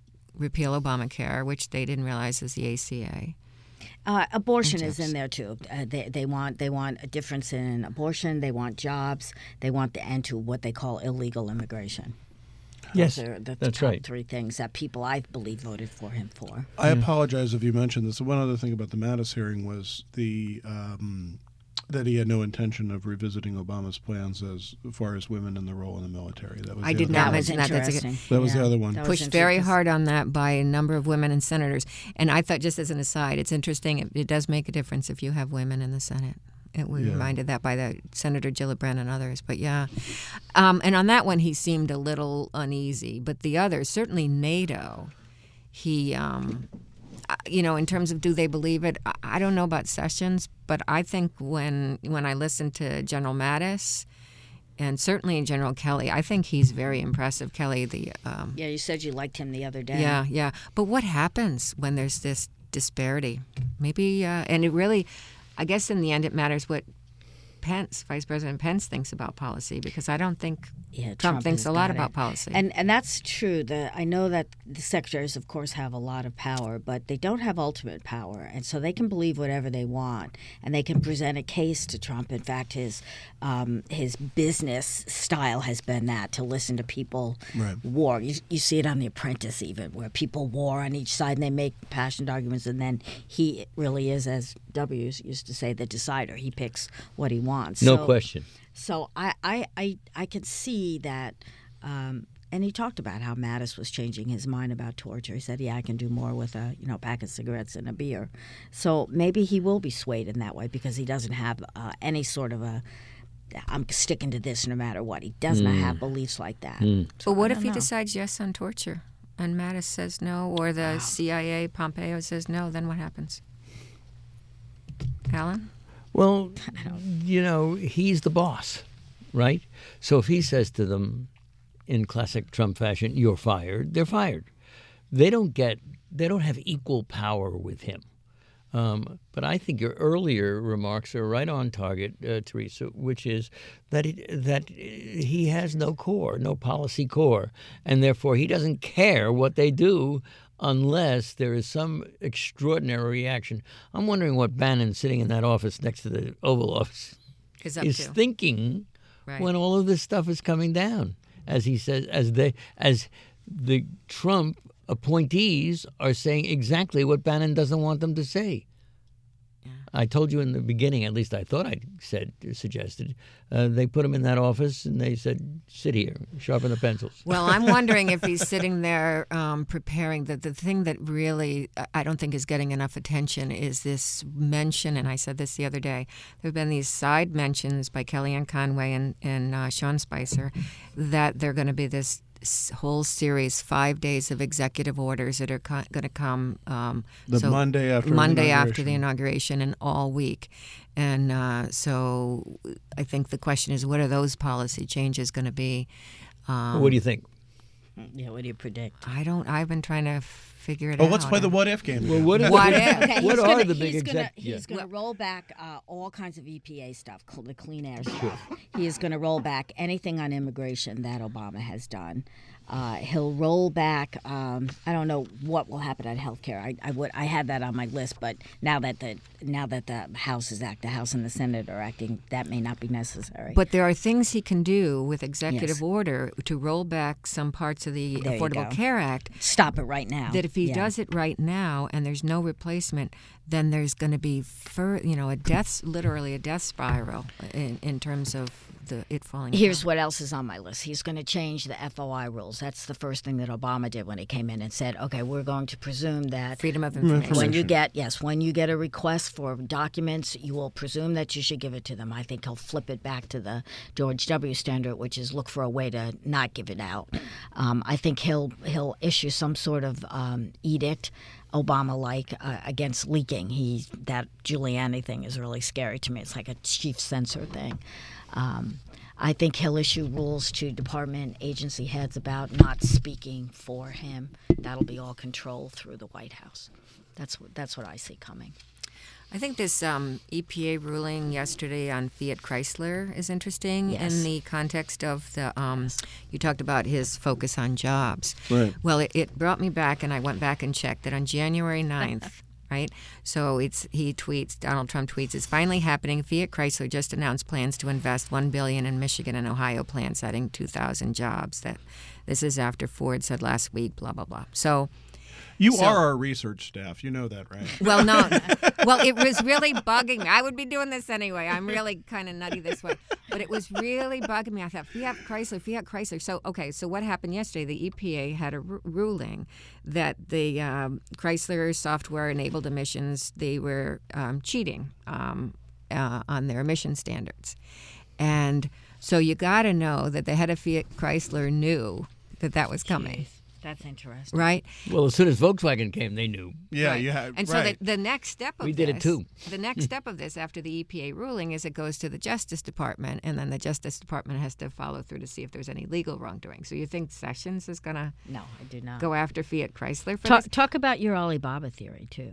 repeal Obamacare, which they didn't realize is the A C A.
Uh, abortion
And
is in
jobs.
there too. Uh, they they want they want a difference in abortion. They want jobs. They want the end to what they call illegal immigration.
Yes,
Those are the
that's
top
right.
three things that people I believe voted for him for.
I apologize if you mentioned this. One other thing about the Mattis hearing was the um, that he had no intention of revisiting Obama's plans as far as women in the role in the military. That was
I
the
did
other
not
That
one.
was
mention that. That's a good-
interesting.
That was the
Yeah,
other one.
that was
Pushed very
interesting.
hard on that by a number of women and senators. And I thought, just as an aside, it's interesting. It, it does make a difference if you have women in the Senate. It was
Yeah.
reminded that by the Senator Gillibrand and others. But yeah, um, and on that one he seemed a little uneasy. But the others, certainly NATO, he, um, uh, you know, in terms of do they believe it? I, I don't know about Sessions, but I think when when I listen to General Mattis. And certainly General Kelly, I think he's very impressive. Kelly, the um,
Yeah, you said you liked him the other day.
yeah, yeah. But what happens when there's this disparity? Maybe, uh, and it really, I guess in the end it matters what Pence, Vice President Pence, thinks about policy, because I don't think
Yeah,
Trump, thinks
has
a lot
got
about
it.
policy.
And and that's true. The I know that the secretaries, of course, have a lot of power, but they don't have ultimate power, and so they can believe whatever they want, and they can present a case to Trump. In fact, his um, his business style has been that to listen to people
Right.
war. You, you see it on The Apprentice, even where people war on each side and they make passionate arguments, and then he really is, as W used to say, the decider. He picks what he wants.
No
So-
question.
so I, I, I, I can see that um, and he talked about how Mattis was changing his mind about torture. He said, "Yeah, I can do more with a you know pack of cigarettes and a beer." So maybe he will be swayed in that way because he doesn't have uh, any sort of a "I'm sticking to this no matter what." He does not have beliefs like that.
Mm.
So
But what
I
if
don't
he
know.
decides yes on torture, and Mattis says no, or the C I A Pompeo says no? Then what happens? Alan?
Well, you know, he's the boss, right? So if he says to them, in classic Trump fashion, "You're fired," they're fired. They don't get, they don't have equal power with him. Um, but I think your earlier remarks are right on target, uh, Teresa, which is that it, that he has no core, no policy core, and therefore he doesn't care what they do unless there is some extraordinary reaction. I'm wondering what Bannon, sitting in that office next to the Oval Office,
Is up
is
to.
thinking
Right.
when all of this stuff is coming down, as he says, as they, as the Trump appointees are saying exactly what Bannon doesn't want them to say. I told you in the beginning, at least I thought I said, suggested, uh, they put him in that office and they said, "Sit here, sharpen the pencils."
Well, I'm wondering if he's sitting there um, preparing. The, the thing that really uh, I don't think is getting enough attention is this mention, and I said this the other day, there have been these side mentions by Kellyanne Conway and, and uh, Sean Spicer that they're going to be this s- whole series, five days of executive orders that are co- going to come um,
The
so
Monday after the
Monday after the
inauguration.
inauguration and all week. And uh, so I think the question is, what are those policy changes going to be? Um,
What do you think?
Yeah, what do you predict?
I don't. I've been trying to figure it
Oh,
out.
let's play the what if game.
Well, what,
What
are,
if?
Okay,
what
he's
are
gonna,
the big
he's gonna,
exec?
He's
yeah.
going to roll back uh, all kinds of E P A stuff, cl- the clean air stuff. He is going to roll back anything on immigration that Obama has done. Uh, he'll roll back. Um, I don't know what will happen at health care. I, I would. I had that on my list, but now that the now that the House is act, the House and the Senate are acting, that may not be necessary.
But there are things he can do with executive
Yes.
order to roll back some parts of the
There you
Affordable
go.
Care Act.
Stop it right now.
That if he
Yeah.
does it right now and there's no replacement, then there's going to be, fur, you know, a death, literally a death spiral in, in terms of the it falling.
Here's
apart.
what else is on my list. He's going to change the F O I rules. That's the first thing that Obama did when he came in and said, "Okay, we're going to presume that
Freedom of information.
when you get yes, when you get a request for documents, you will presume that you should give it to them." I think he'll flip it back to the George W. standard, which is look for a way to not give it out. Um, I think he'll he'll issue some sort of um, edict, Obama-like, uh, against leaking. He that Giuliani thing is really scary to me. It's like a chief censor thing. Um, I think he'll issue rules to department agency heads about not speaking for him. That'll be all controlled through the White House. That's what that's what I see coming.
I think this um, E P A ruling yesterday on Fiat Chrysler is interesting
Yes.
in the context of the. Um, you talked about his focus on jobs.
Right.
Well, it, it brought me back, and I went back and checked that on January ninth. Right, so it's he tweets. Donald Trump tweets, "It's finally happening. Fiat Chrysler just announced plans to invest one billion dollars in Michigan and Ohio plants, adding two thousand jobs. That this is after Ford said last week. Blah blah blah." So.
You
So-
are our research staff. You know that, right?
Well, no. Well, it was really bugging me. I would be doing this anyway. I'm really kind of nutty this way. But it was really bugging me. I thought, Fiat Chrysler, Fiat Chrysler. So, okay, so what happened yesterday? The E P A had a r- ruling that the um, Chrysler software-enabled emissions, they were um, cheating um, uh, on their emission standards. And so you got to know that the head of Fiat Chrysler knew that that was coming.
That's interesting.
Right?
Well, as soon as Volkswagen came, they knew.
Yeah,
Right.
you had.
And
right.
so the, the next step of
We
this,
did it too.
The next step of this after the E P A ruling is it goes to the Justice Department, and then the Justice Department has to follow through to see if there's any legal wrongdoing. So you think Sessions is going to
No, I do not.
go after Fiat Chrysler for
Talk,
this?
talk about your Alibaba theory too.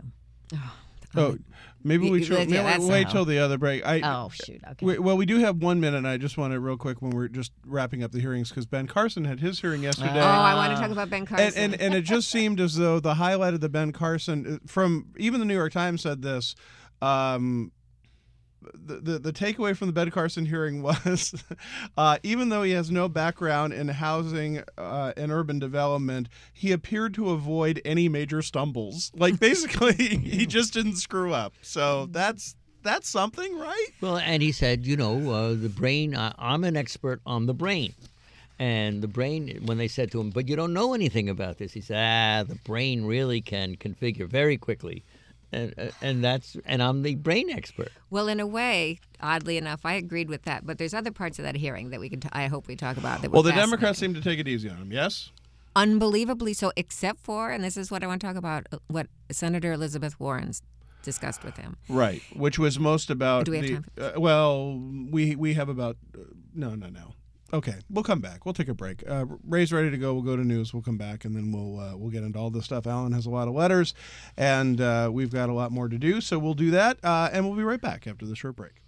Oh, maybe we
Y-
should
yeah,
maybe
that's-
wait till the other break. I,
Oh shoot. Okay.
we, well, we do have one minute, and I just want to real quick when we're just wrapping up the hearings because Ben Carson had his hearing yesterday.
Oh, I want to talk about Ben Carson.
and, and and it just seemed as though the highlight of the Ben Carson from even the New York Times said this. Um, the, the the takeaway from the Ben Carson hearing was, uh, even though he has no background in housing uh, and urban development, he appeared to avoid any major stumbles. Like basically, he just didn't screw up. So that's that's something, right?
Well, and he said, you know, uh, the brain, uh, I'm an expert on the brain. And the brain, when they said to him, but you don't know anything about this, he said, ah, the brain really can configure very quickly. And, uh, and that's and I'm the brain expert.
Well, in a way, oddly enough, I agreed with that. But there's other parts of that hearing that we can. T- I hope we talk about. That
well,
were
the Democrats
fascinating.
seem to take it easy on him. Yes.
Unbelievably so, except for, and this is what I want to talk about, what Senator Elizabeth Warren's discussed with him.
Right, which was most about.
Do we have
the,
time for
uh, well, we we have about. Uh, no, no, no. Okay, we'll come back. We'll take a break. Uh, Ray's ready to go. We'll go to news. We'll come back, and then we'll uh, we'll get into all this stuff. Alan has a lot of letters, and uh, we've got a lot more to do. So we'll do that, uh, and we'll be right back after the short break.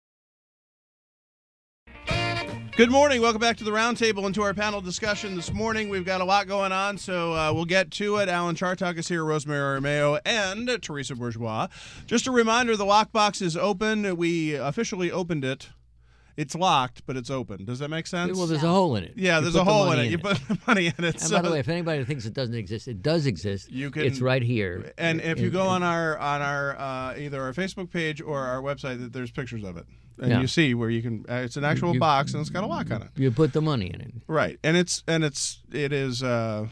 Good morning. Welcome back to the Roundtable and to our panel discussion this morning. We've got a lot going on, so uh, we'll get to it. Alan Chartock is here, Rosemary Aramayo, and uh, Teresa Bourgeois. Just a reminder, the lockbox is open. We officially opened it. It's locked, but it's open. Does that make sense?
Well, there's a hole in it.
Yeah,
You
there's
put
a
the
hole in
money
it. You put the money in it.
And
so-
by the way, if anybody thinks it doesn't exist, it does exist.
You can-
it's right here.
And if you
In-
go
in-
on our on our uh, either our Facebook page or our website, that there's pictures of it, and
Yeah.
you see where you can. Uh, it's an actual
You-
box, and it's got a lock on it.
you put the money in it.
Right, and it's and it's it is. Uh,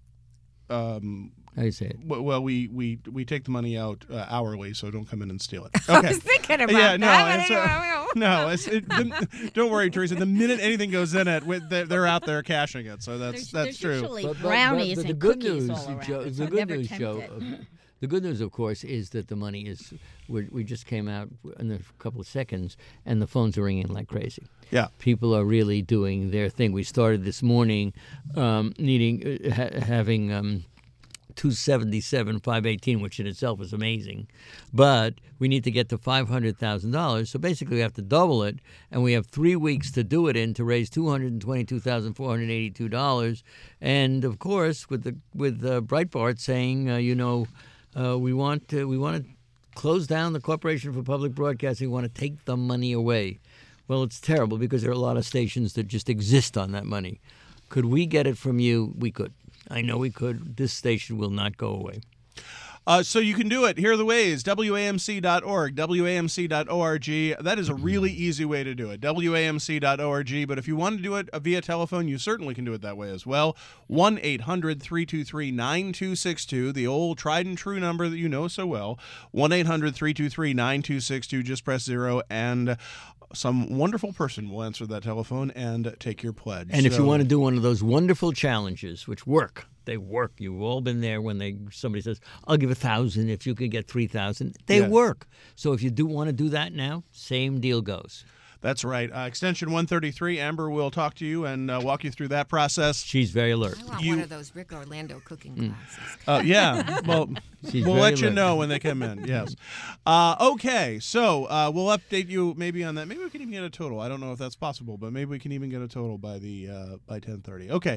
um,
How do you say it?
w- well, we, we we take the money out uh, hourly, so don't come in and steal it.
I
Okay.
was thinking about
Yeah, no,
that.
it's,
but
uh,
anyway,
no, it's, it, the, don't worry, Teresa. The minute anything goes in it, with- they're, they're out there cashing it. So that's
There's,
that's
there's
true.
usually
But- but-
brownies
but the
and
good
cookies
news,
all around.
Joe,
it, so
the
I'm
good
never
news,
tempted.
Joe. uh, The good news, of course, is that the money is. We're, we just came out in a couple of seconds, and the phones are ringing like crazy.
Yeah.
People are really doing their thing. We started this morning, um, needing uh, ha- having. Um, two seventy-seven five eighteen, which in itself is amazing, but we need to get to five hundred thousand dollars. So basically, we have to double it, and we have three weeks to do it in to raise two hundred twenty-two thousand four hundred eighty-two dollars. And of course, with the with uh, Breitbart saying, uh, you know, uh, we want to, we want to close down the Corporation for Public Broadcasting. We want to take the money away. Well, it's terrible because there are a lot of stations that just exist on that money. Could we get it from you? We could. I know we could. This station will not go away.
Uh, so you can do it. Here are the ways. W A M C dot org, W A M C dot org. That is a really easy way to do it. W A M C dot org. But if you want to do it via telephone, you certainly can do it that way as well. one eight hundred three two three nine two six two, the old tried and true number that you know so well. one eight hundred three two three nine two six two. Just press zero, and some wonderful person will answer that telephone and take your pledge.
And if you
So-
want to do one of those wonderful challenges, which work, they work. You've all been there when they somebody says, "I'll give a thousand if you can get three thousand." They
Yeah.
work. So if you do want to do that now, same deal goes.
That's right. Uh, extension one thirty-three. Amber will talk to you and uh, walk you through that process.
She's very alert.
I want
You-
one of those Rick Orlando cooking classes.
Uh, yeah. Well,
She's
we'll
very
let you
alert.
know when they come in. Yes. Uh, okay. So uh, we'll update you maybe on that. Maybe we can even get a total. I don't know if that's possible, but maybe we can even get a total by the uh, by ten thirty. Okay.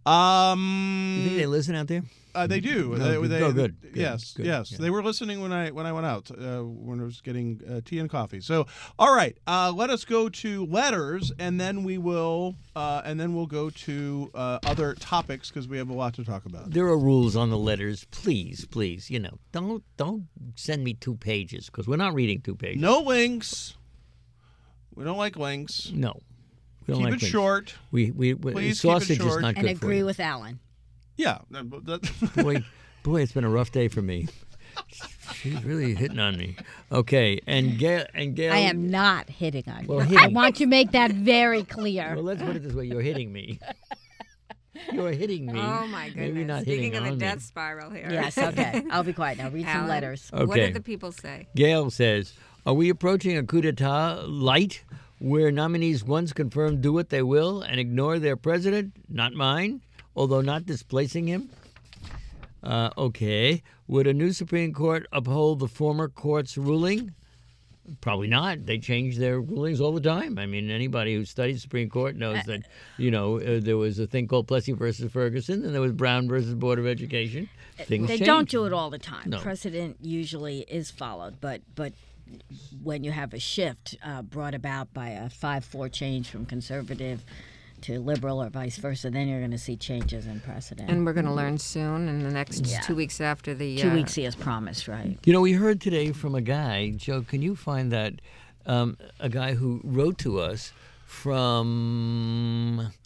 Um,
You think they listen out there?
uh, they do.
No,
they,
good.
they,
Oh, good. Good.
Yes.
Good.
Yes.
Yeah.
They were listening when I when I went out uh, when I was getting uh, tea and coffee. So all right. Uh, let us go to letters, and then we will uh, and then we'll go to uh, other topics because we have a lot to talk about.
There are rules on the letters. Please, please, you know, don't don't send me two pages because we're not reading two pages.
No links. We don't like links.
No. We don't
Keep
like
it
links.
short.
We we, we
Please keep it
sausage
short.
is not
and
good for
agree
you.
with Alan.
Yeah. that- that-
boy, boy, it's been a rough day for me. She's really hitting on me. Okay, and Gail, and Gail.
I am not hitting on you.
Well,
I
hitting.
want to make that very clear.
Well, let's put it this way: you're hitting me. You're hitting me.
Oh my goodness!
Maybe not
Speaking
hitting
of a
on
death
me.
spiral here.
Yes, okay. I'll be quiet now. Read some
Alan,
letters.
What
Okay.
did the people say?
Gail says, "Are we approaching a coup d'état light, where nominees once confirmed do what they will and ignore their president? Not mine, although not displacing him." Uh, okay. Would a new Supreme Court uphold the former court's ruling? Probably not. They change their rulings all the time. I mean, anybody who studies Supreme Court knows that, you know, uh, there was a thing called Plessy versus Ferguson, and there was Brown versus Board of Education. Things
They
change.
don't do it all the time.
No.
Precedent usually is followed, but but when you have a shift uh, brought about by a five four change from conservative to liberal or vice versa, then you're going to see changes in precedent.
And we're going to learn soon in the next
Yeah.
two weeks after the
Two
uh,
weeks he has promised, right?
You know, we heard today from a guy, Joe, can you find that, um, a guy who wrote to us from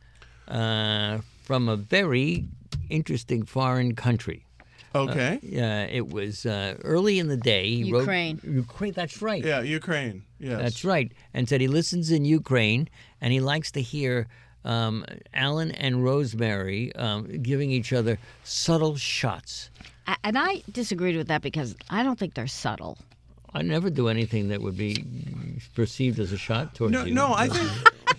uh, from a very interesting foreign country.
Okay.
Uh, yeah, it was uh, early in the day. He
Ukraine.
Wrote, Ukraine. That's right.
Yeah, Ukraine. Yes.
That's right. And said he listens in Ukraine, and he likes to hear um, Alan and Rosemary um, giving each other subtle shots.
A- And I disagreed with that because I don't think they're subtle.
I never do anything that would be perceived as a shot towards
No,
you.
no, I think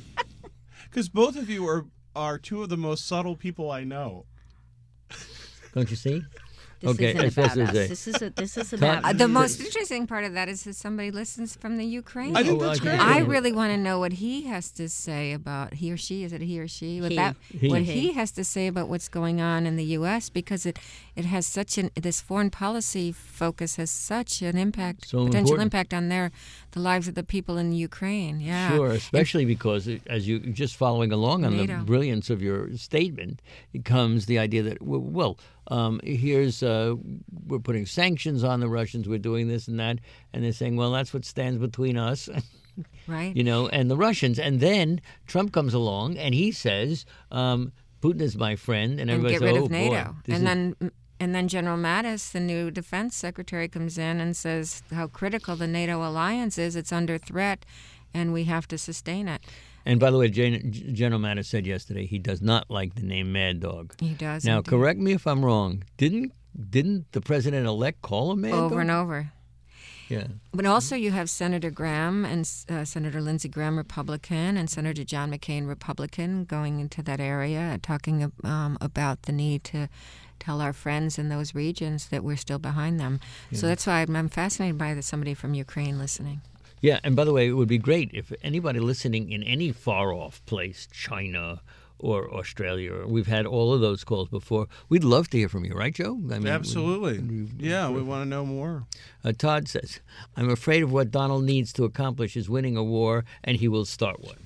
because both of you are are two of the most subtle people I know.
Don't you see?
This
Okay,
isn't
as
about
best as
us.
they-
This is a, this is
Todd-
about
Uh, the
you.
most interesting part of that is that somebody listens from the Ukraine.
I think
Oh,
that's
I
great.
think-
I really want to know what he has to say about he or she. Is it he or she? What
He.
that
He.
what
He.
he has to say about what's going on in the U S because it it has such an this foreign policy focus has such an impact,
So
potential
important.
impact on their the lives of the people in Ukraine. Yeah,
Sure, especially because it- as you just following along on
NATO.
the brilliance of your statement, it comes the idea that w- well, um, here's uh, we're putting sanctions on the Russians, we're doing this and that, and they're saying, well, that's what stands between us,
right.
you know, and the Russians. And then Trump comes along and he says, um, Putin is my friend, and
and
everybody
get
says,
rid
oh
of NATO.
boy, this
And
is-
then and then General Mattis, the new defense secretary, comes in and says how critical the NATO alliance is. It's under threat, and we have to sustain it.
And by the way, Jan- General Mattis said yesterday he does not like the name Mad Dog.
He does.
Now,
indeed.
correct me if I'm wrong. Didn't didn't the president-elect call him Mad Dog?
over and over.
Yeah.
But also you have Senator Graham and uh, Senator Lindsey Graham, Republican, and Senator John McCain, Republican, going into that area, talking um, about the need to tell our friends in those regions that we're still behind them. So that's why I'm, I'm fascinated by the, somebody from Ukraine listening.
Yeah, and by the way, it would be great if anybody listening in any far-off place, China or Australia, we've had all of those calls before. We'd love to hear from you, right, Joe? I mean,
Absolutely. Yeah, we want to know more.
Uh, Todd says, I'm afraid of what Donald needs to accomplish is winning a war, and he will start one.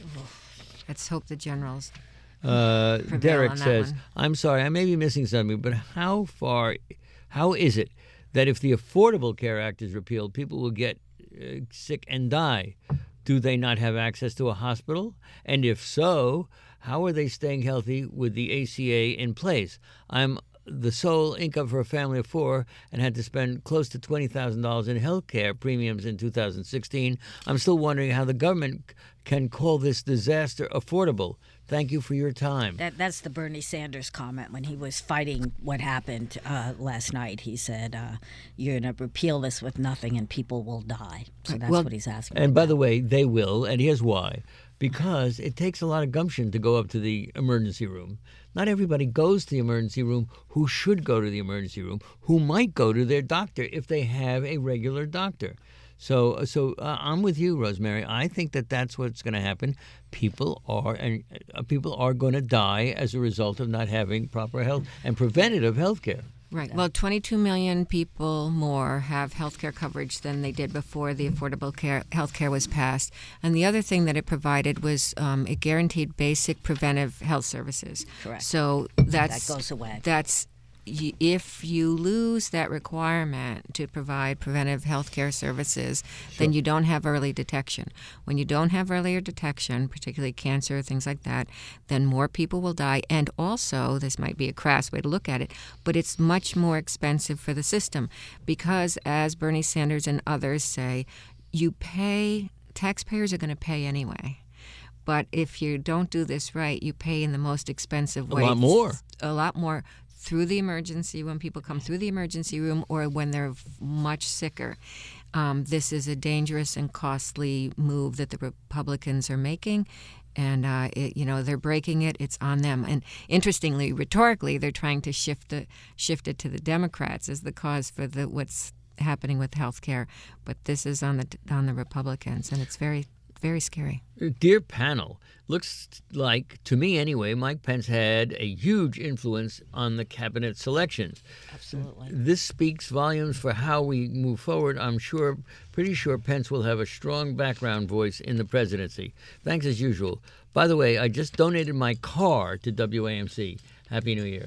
Let's hope the generals.
Uh,
Prevail
Derek
on that
says,
one.
I'm sorry, I may be missing something, but how far, how is it that if the Affordable Care Act is repealed, people will get uh, sick and die? Do they not have access to a hospital? And if so, how are they staying healthy with the A C A in place? I'm the sole income for a family of four and had to spend close to twenty thousand dollars in health care premiums in two thousand sixteen. I'm still wondering how the government can call this disaster affordable. Thank you for your time.
That, that's the Bernie Sanders comment when he was fighting what happened uh, last night. He said, uh, you're going to repeal this with nothing and people will die. So that's
Well,
what he's asking.
And
about.
by the way, they will, and here's why. Because it takes a lot of gumption to go up to the emergency room. Not everybody goes to the emergency room who should go to the emergency room, who might go to their doctor if they have a regular doctor. So, so uh, I'm with you, Rosemary. I think that that's what's going to happen. People are and uh, people are going to die as a result of not having proper health and preventative health care.
Right. Well, twenty-two million people more have health care coverage than they did before the Affordable Care Health Care was passed. And the other thing that it provided was um, it guaranteed basic preventive health services.
Correct.
So that's
That goes away.
That's y- if you lose that requirement to provide preventive health care services, then you don't have early detection. When you don't have earlier detection, particularly cancer, things like that, then more people will die. And also, this might be a crass way to look at it, but it's much more expensive for the system because, as Bernie Sanders and others say, you pay, taxpayers are going to pay anyway. But if you don't do this right, you pay in the most expensive
A
way.
lot more.
A lot more through the emergency, when people come through the emergency room or when they're much sicker. Um, this is a dangerous and costly move that the Republicans are making. And, uh, it, you know, they're breaking it. It's on them. And interestingly, rhetorically, they're trying to shift, the, shift it to the Democrats as the cause for the what's happening with health care. But this is on the on the Republicans, and it's very, very scary.
Dear panel, looks like, to me anyway, Mike Pence had a huge influence on the cabinet selections.
Absolutely.
This speaks volumes for how we move forward. I'm sure, pretty sure Pence will have a strong background voice in the presidency. Thanks as usual. By the way, I just donated my car to W A M C. Happy New Year.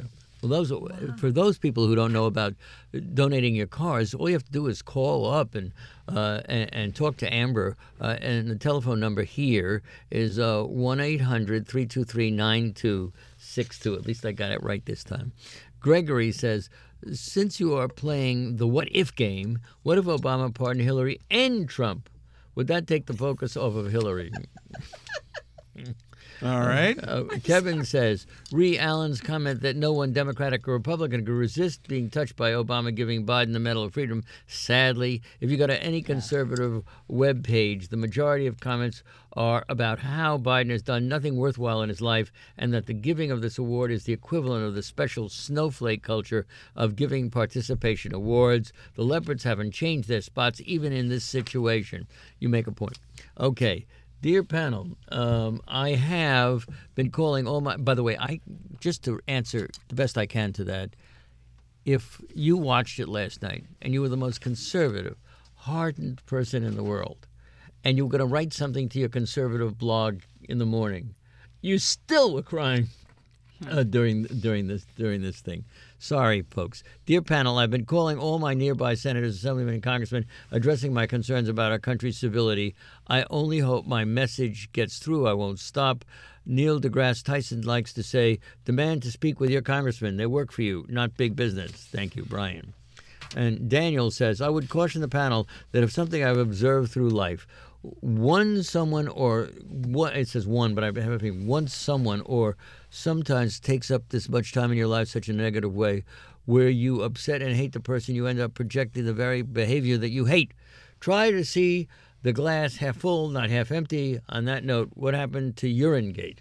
Well, those for those people who don't know about donating your cars, all you have to do is call up and uh, and, and talk to Amber. Uh, and the telephone number here is one eight hundred three two three nine two six two. At least I got it right this time. Gregory says, since you are playing the what if game, what if Obama pardoned Hillary and Trump? Would that take the focus off of Hillary?
All right.
Uh, Kevin says, re Allen's comment that no one Democratic or Republican could resist being touched by Obama giving Biden the Medal of Freedom. Sadly, if you go to any conservative web page, the majority of comments are about how Biden has done nothing worthwhile in his life and that the giving of this award is the equivalent of the special snowflake culture of giving participation awards. The leopards haven't changed their spots even in this situation. You make a point. Okay. Dear panel, um, I have been calling all my... By the way, I just to answer the best I can to that, if you watched it last night and you were the most conservative, hardened person in the world, and you were going to write something to your conservative blog in the morning, you still were crying uh, during during this during this thing. Sorry, folks. Dear panel, I've been calling all my nearby senators, assemblymen, and congressmen, addressing my concerns about our country's civility. I only hope my message gets through. I won't stop. Neil deGrasse Tyson likes to say, demand to speak with your congressmen. They work for you, not big business. Thank you, Brian. And Daniel says, I would caution the panel that if something I've observed through life, one someone or one, it says one, but I have a feeling one someone or sometimes takes up this much time in your life such a negative way where you upset and hate the person, you end up projecting the very behavior that you hate. Try to see the glass half full, not half empty. On that note, what happened to Urinegate?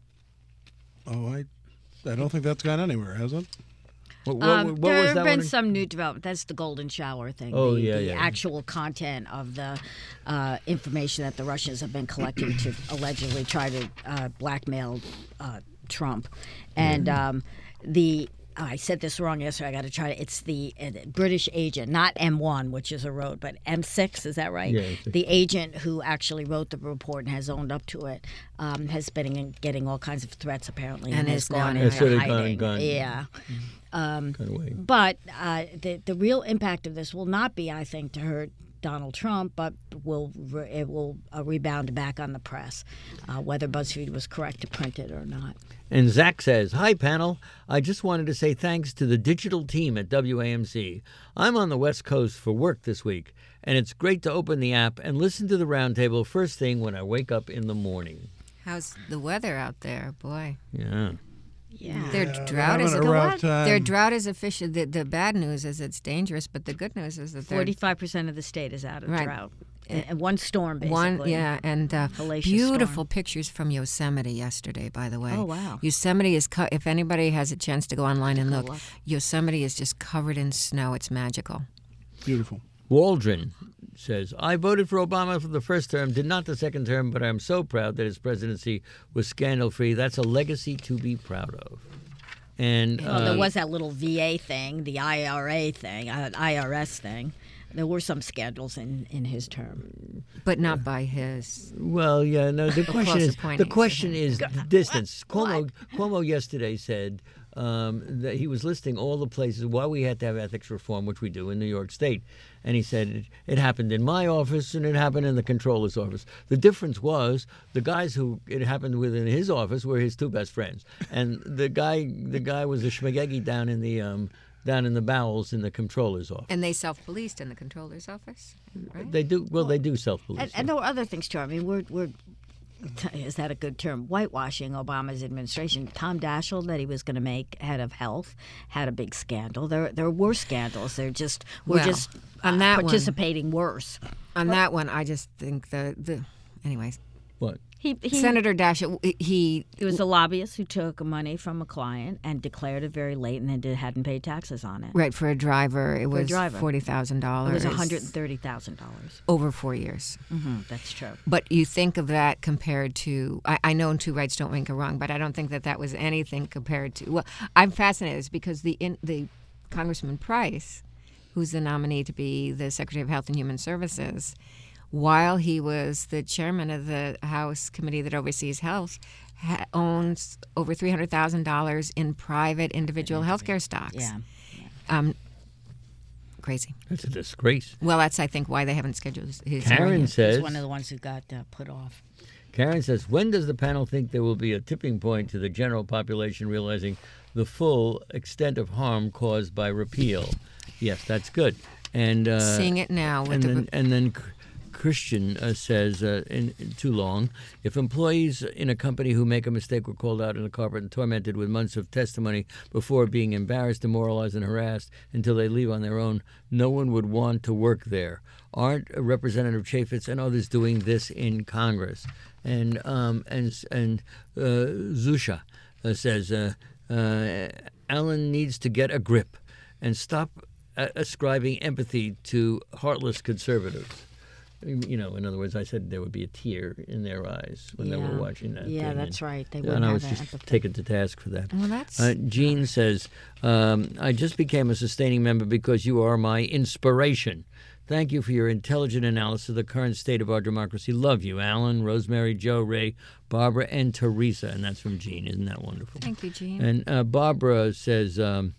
Oh, I, I don't think that's gone anywhere, has it?
What, what,
Um,
what
there
was
have
that
been
one?
some new development. That's the golden shower thing.
Oh,
the,
yeah,
the
yeah.
actual content of the uh, information that the Russians have been collecting to allegedly try to uh, blackmail uh, Trump. And um, the oh, I said this wrong yesterday. I got to try it. It's the uh, British agent, not M one, which is a road, but M six. Is that right?
Yeah, it's a-
The agent who actually wrote the report and has owned up to it um, has been in- getting all kinds of threats apparently,
And
has
is now
gone
in
into
Has sort of gone-
hiding.
gone-
Yeah.
Kind of way.
But uh, the the real impact of this will not be, I think, to hurt Donald Trump, but will re- it will uh, rebound back on the press, uh, whether BuzzFeed was correct to print it or not.
And Zach says, hi, panel. I just wanted to say thanks to the digital team at W A M C. I'm on the West Coast for work this week, and it's great to open the app and listen to the roundtable first thing when I wake up in the morning.
How's the weather out there, boy?
Yeah.
Yeah.
Their
they're
drought is
having a rough time.
their drought is official. The, the bad news is it's dangerous, but the good news is that they're
Forty-five percent of the state is out of
Right.
drought, and, and one storm basically.
one, yeah, and uh,
Hellacious
beautiful
storm.
pictures from Yosemite yesterday. By the way,
Oh, wow.
Yosemite is co- if anybody has a chance to go online and look,
look.
Yosemite is just covered in snow. It's magical.
Beautiful.
Waldron says, I voted for Obama for the first term, did not the second term, but I'm so proud that his presidency was scandal-free. That's a legacy to be proud of. And
Well,
uh,
there was that little V A thing, the I R A thing, uh, I R S thing. There were some scandals in, in his term.
But not by his.
Well, yeah, no. The question
close
is
appointees,
the question
I
is the distance. Cuomo Cuomo yesterday said um, that he was listing all the places why we had to have ethics reform, which we do in New York State, and he said it, it happened in my office and it happened in the controller's office. The difference was the guys who it happened with in his office were his two best friends, and the guy the guy was a schmagegi down in the. Um, down in the bowels in the controller's office.
And they self-policed in the controller's office, right?
They do well. They do self-police.
And, and there were other things too. I mean, we're we're is that a good term? Whitewashing Obama's administration. Tom Daschle, that he was going to make head of health, had a big scandal. There there were scandals. They're just we're
Well,
just
on
uh,
that one-
participating worse.
On that one, I just think the the. Anyways,
What?
He, he
Senator Dash, he
It was a lobbyist who took money from a client and declared it very late and then did, hadn't paid taxes on it.
right for a driver, it
a
was
driver.
forty thousand
It
dollars.
was one hundred thirty thousand dollars.
over four years.
Mm-hmm, that's true.
But you think of that compared to, I, I know two rights don't make a wrong, but I don't think that that was anything compared to, well, I'm fascinated because the in, the Congressman Price, who's the nominee to be the Secretary of Health and Human Services, while he was the chairman of the House committee that oversees health, ha- owns over three hundred thousand dollars in private individual healthcare stocks.
Yeah.
Um, crazy.
It's a disgrace.
Well, that's, I think, why they haven't scheduled his, his
Karen
hearing yet.
says.
He's one of the ones who got uh, put off.
Karen says, when does the panel think there will be a tipping point to the general population realizing the full extent of harm caused by repeal? Yes, that's good. And uh,
Seeing it now with
and
the
then,
re-
and then Christian uh, says, uh, in, in too long, if employees in a company who make a mistake were called out in the carpet and tormented with months of testimony before being embarrassed, demoralized, and harassed until they leave on their own, no one would want to work there. Aren't Representative Chaffetz and others doing this in Congress? And um, and and uh, Zusha uh, says, uh, uh, Alan needs to get a grip and stop uh, ascribing empathy to heartless conservatives. You know, in other words, I said there would be a tear in their eyes when they
Yeah.
were watching that.
Yeah,
thing.
that's right. They
And
wouldn't
I
have
was
that
just
empathy.
taken to task for that.
Well, that's
Uh, Jean says, um, I just became a sustaining member because you are my inspiration. Thank you for your intelligent analysis of the current state of our democracy. Love you, Alan, Rosemary, Joe, Ray, Barbara, and Teresa. And that's from Jean. Isn't that wonderful?
Thank you, Jean.
And uh, Barbara says, um,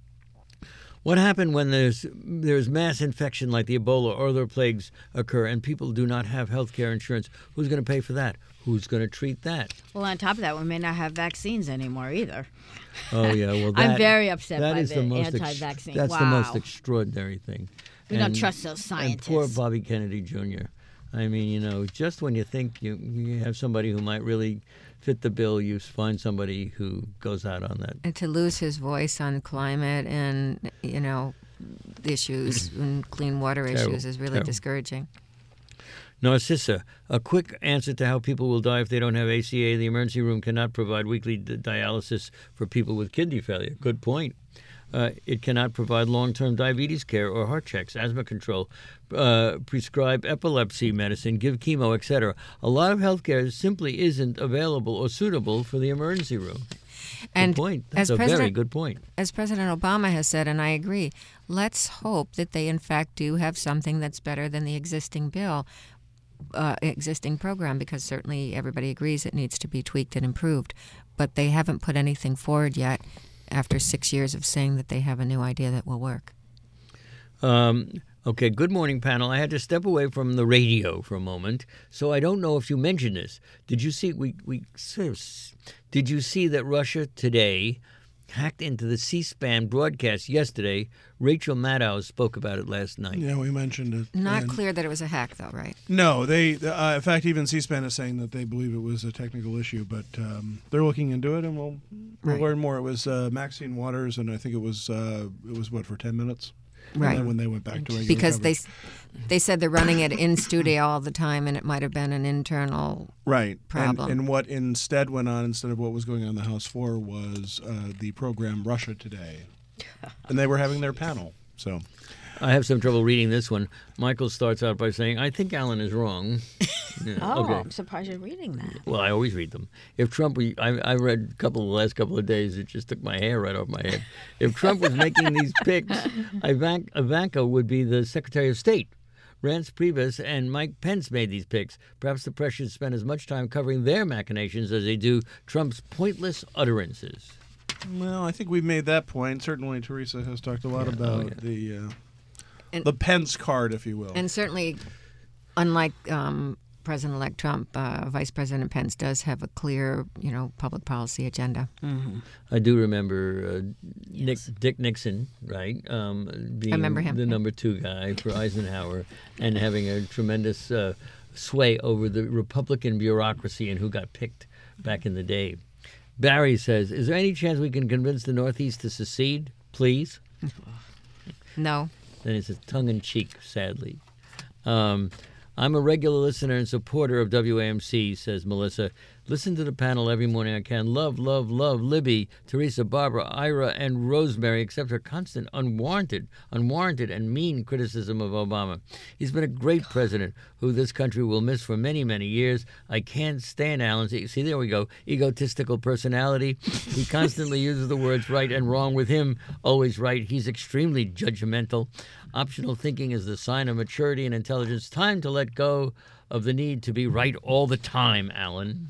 what happened when there's there's mass infection like the Ebola or other plagues occur and people do not have health care insurance? Who's going to pay for that? Who's going to treat that?
Well, on top of that, we may not have vaccines anymore either.
Oh, yeah. Well, that,
I'm very upset
that
by
is
the
most ex-
anti-vaccine.
That's
Wow.
the most extraordinary thing.
We don't
And-
trust those
And
scientists.
poor Bobby Kennedy Junior I mean, you know, just when you think you, you have somebody who might really fit the bill, you find somebody who goes out on that.
And to lose his voice on climate and, you know, issues and clean water
Terrible,
issues is really
terrible.
discouraging.
Narcissa, a quick answer to how people will die if they don't have A C A. The emergency room cannot provide weekly d- dialysis for people with kidney failure. Good point. Uh, it cannot provide long-term diabetes care or heart checks, asthma control, uh, prescribe epilepsy medicine, give chemo, et cetera. A lot of healthcare simply isn't available or suitable for the emergency room.
And
good point. That's
as
a very
President-
good point.
As President Obama has said, and I agree, let's hope that they in fact do have something that's better than the existing bill, uh, existing program, because certainly everybody agrees it needs to be tweaked and improved. But they haven't put anything forward yet after six years of saying that they have a new idea that will work.
Um, okay, good morning, panel. I had to step away from the radio for a moment, so I don't know if you mentioned this. Did you see we we did you see that Russia Today hacked into the C-SPAN broadcast yesterday? Rachel Maddow spoke about it last night.
Yeah, we mentioned it.
Not
And-
clear that it was a hack, though, right?
No, they. Uh, in fact, even C-SPAN is saying that they believe it was a technical issue, but um, they're looking into it, and we'll we'll
Right.
learn more. It was uh, Maxine Waters, and I think it was uh, it was what for ten minutes,
Right.
And then when they went back to regular
Because they
coverage.
they said they're running it in studio all the time, and it might have been an internal.
right
problem.
And, and what instead went on instead of what was going on in the House floor was uh, the program Russia Today, and they were having their panel. So
I have some trouble reading this one. Michael starts out by saying, I think Alan is wrong. Yeah,
Oh,
okay.
I'm surprised you're reading that.
Well, I always read them. If Trump, I, I read a couple of the last couple of days, it just took my hair right off my head. If Trump was making these picks, Ivanka, Ivanka would be the Secretary of State. Reince Priebus and Mike Pence made these picks. Perhaps the press should spend as much time covering their machinations as they do Trump's pointless utterances.
well, I think we've made that point. Certainly, Teresa has talked a lot
Yeah,
about
oh, yeah.
the uh,
And-
the Pence card, if you will.
And certainly, unlike um, President-elect Trump, uh, Vice President Pence does have a clear, you know, public policy agenda.
I do remember uh, Nick, Dick Nixon, right? Um, being
remember him,
the
yeah.
number two guy for Eisenhower and having a tremendous uh, sway over the Republican bureaucracy and who got picked back in the day. Barry says, is there any chance we can convince the Northeast to secede, please?
No.
Then it's a tongue-in-cheek, sadly. Um, I'm a regular listener and supporter of W A M C, says Melissa. Listen to the panel every morning I can. Love, love, love Libby, Teresa, Barbara, Ira, and Rosemary, except her constant, unwarranted, unwarranted, and mean criticism of Obama. He's been a great president who this country will miss for many, many years. I can't stand Alan. See, see, there we go. Egotistical personality. He constantly uses the words right and wrong. With him, always right. He's extremely judgmental. Optional thinking is the sign of maturity and intelligence. Time to let go of the need to be right all the time, Alan.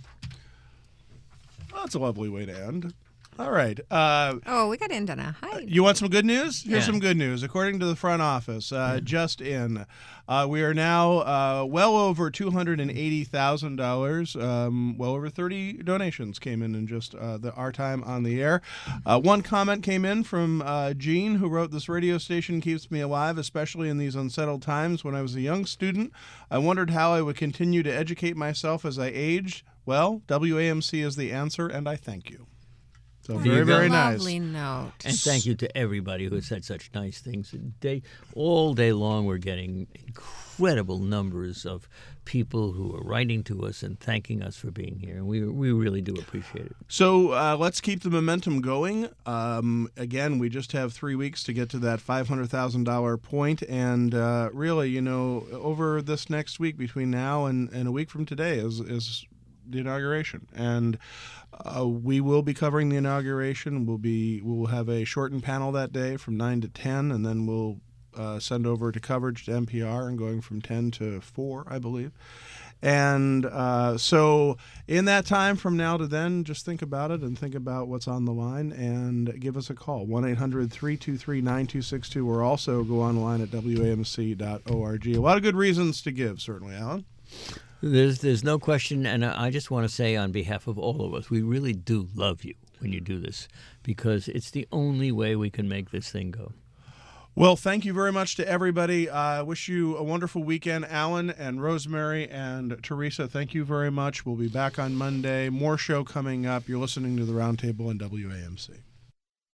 Well, that's a lovely way to end. All right. Uh,
Oh, we got to end on a high.
you want some good news? Here's
Yeah.
some good news. According to the front office, uh, just in, uh, we are now uh, well over two hundred eighty thousand dollars. Um, well over thirty donations came in in just uh, the, our time on the air. Uh, one comment came in from uh, Gene, who wrote, "This radio station keeps me alive, especially in these unsettled times. When I was a young student, I wondered how I would continue to educate myself as I aged. Well, W A M C is the answer, and I thank you." So
There
very,
you go.
very nice.
Lovely note.
And thank you to everybody who has said such nice things. Day, all day long, we're getting incredible numbers of people who are writing to us and thanking us for being here. And we we really do appreciate it.
So uh, let's keep the momentum going. Um, again, we just have three weeks to get to that five hundred thousand dollars point. And uh, really, you know, over this next week, between now and, and a week from today, is is the inauguration. And uh, we will be covering the inauguration. We'll be we'll have a shortened panel that day from nine to ten, and then we'll uh, send over to coverage to N P R and going from ten to four, I believe. And uh, so in that time from now to then, just think about it and think about what's on the line and give us a call, one eight hundred three two three nine two six two, or also go online at W A M C dot org. A lot of good reasons to give, certainly, Alan.
There's there's no question, and I just want to say on behalf of all of us, we really do love you when you do this, because it's the only way we can make this thing go.
Well, thank you very much to everybody. I uh, wish you a wonderful weekend. Alan and Rosemary and Teresa, thank you very much. We'll be back on Monday. More show coming up. You're listening to the Roundtable on W A M C.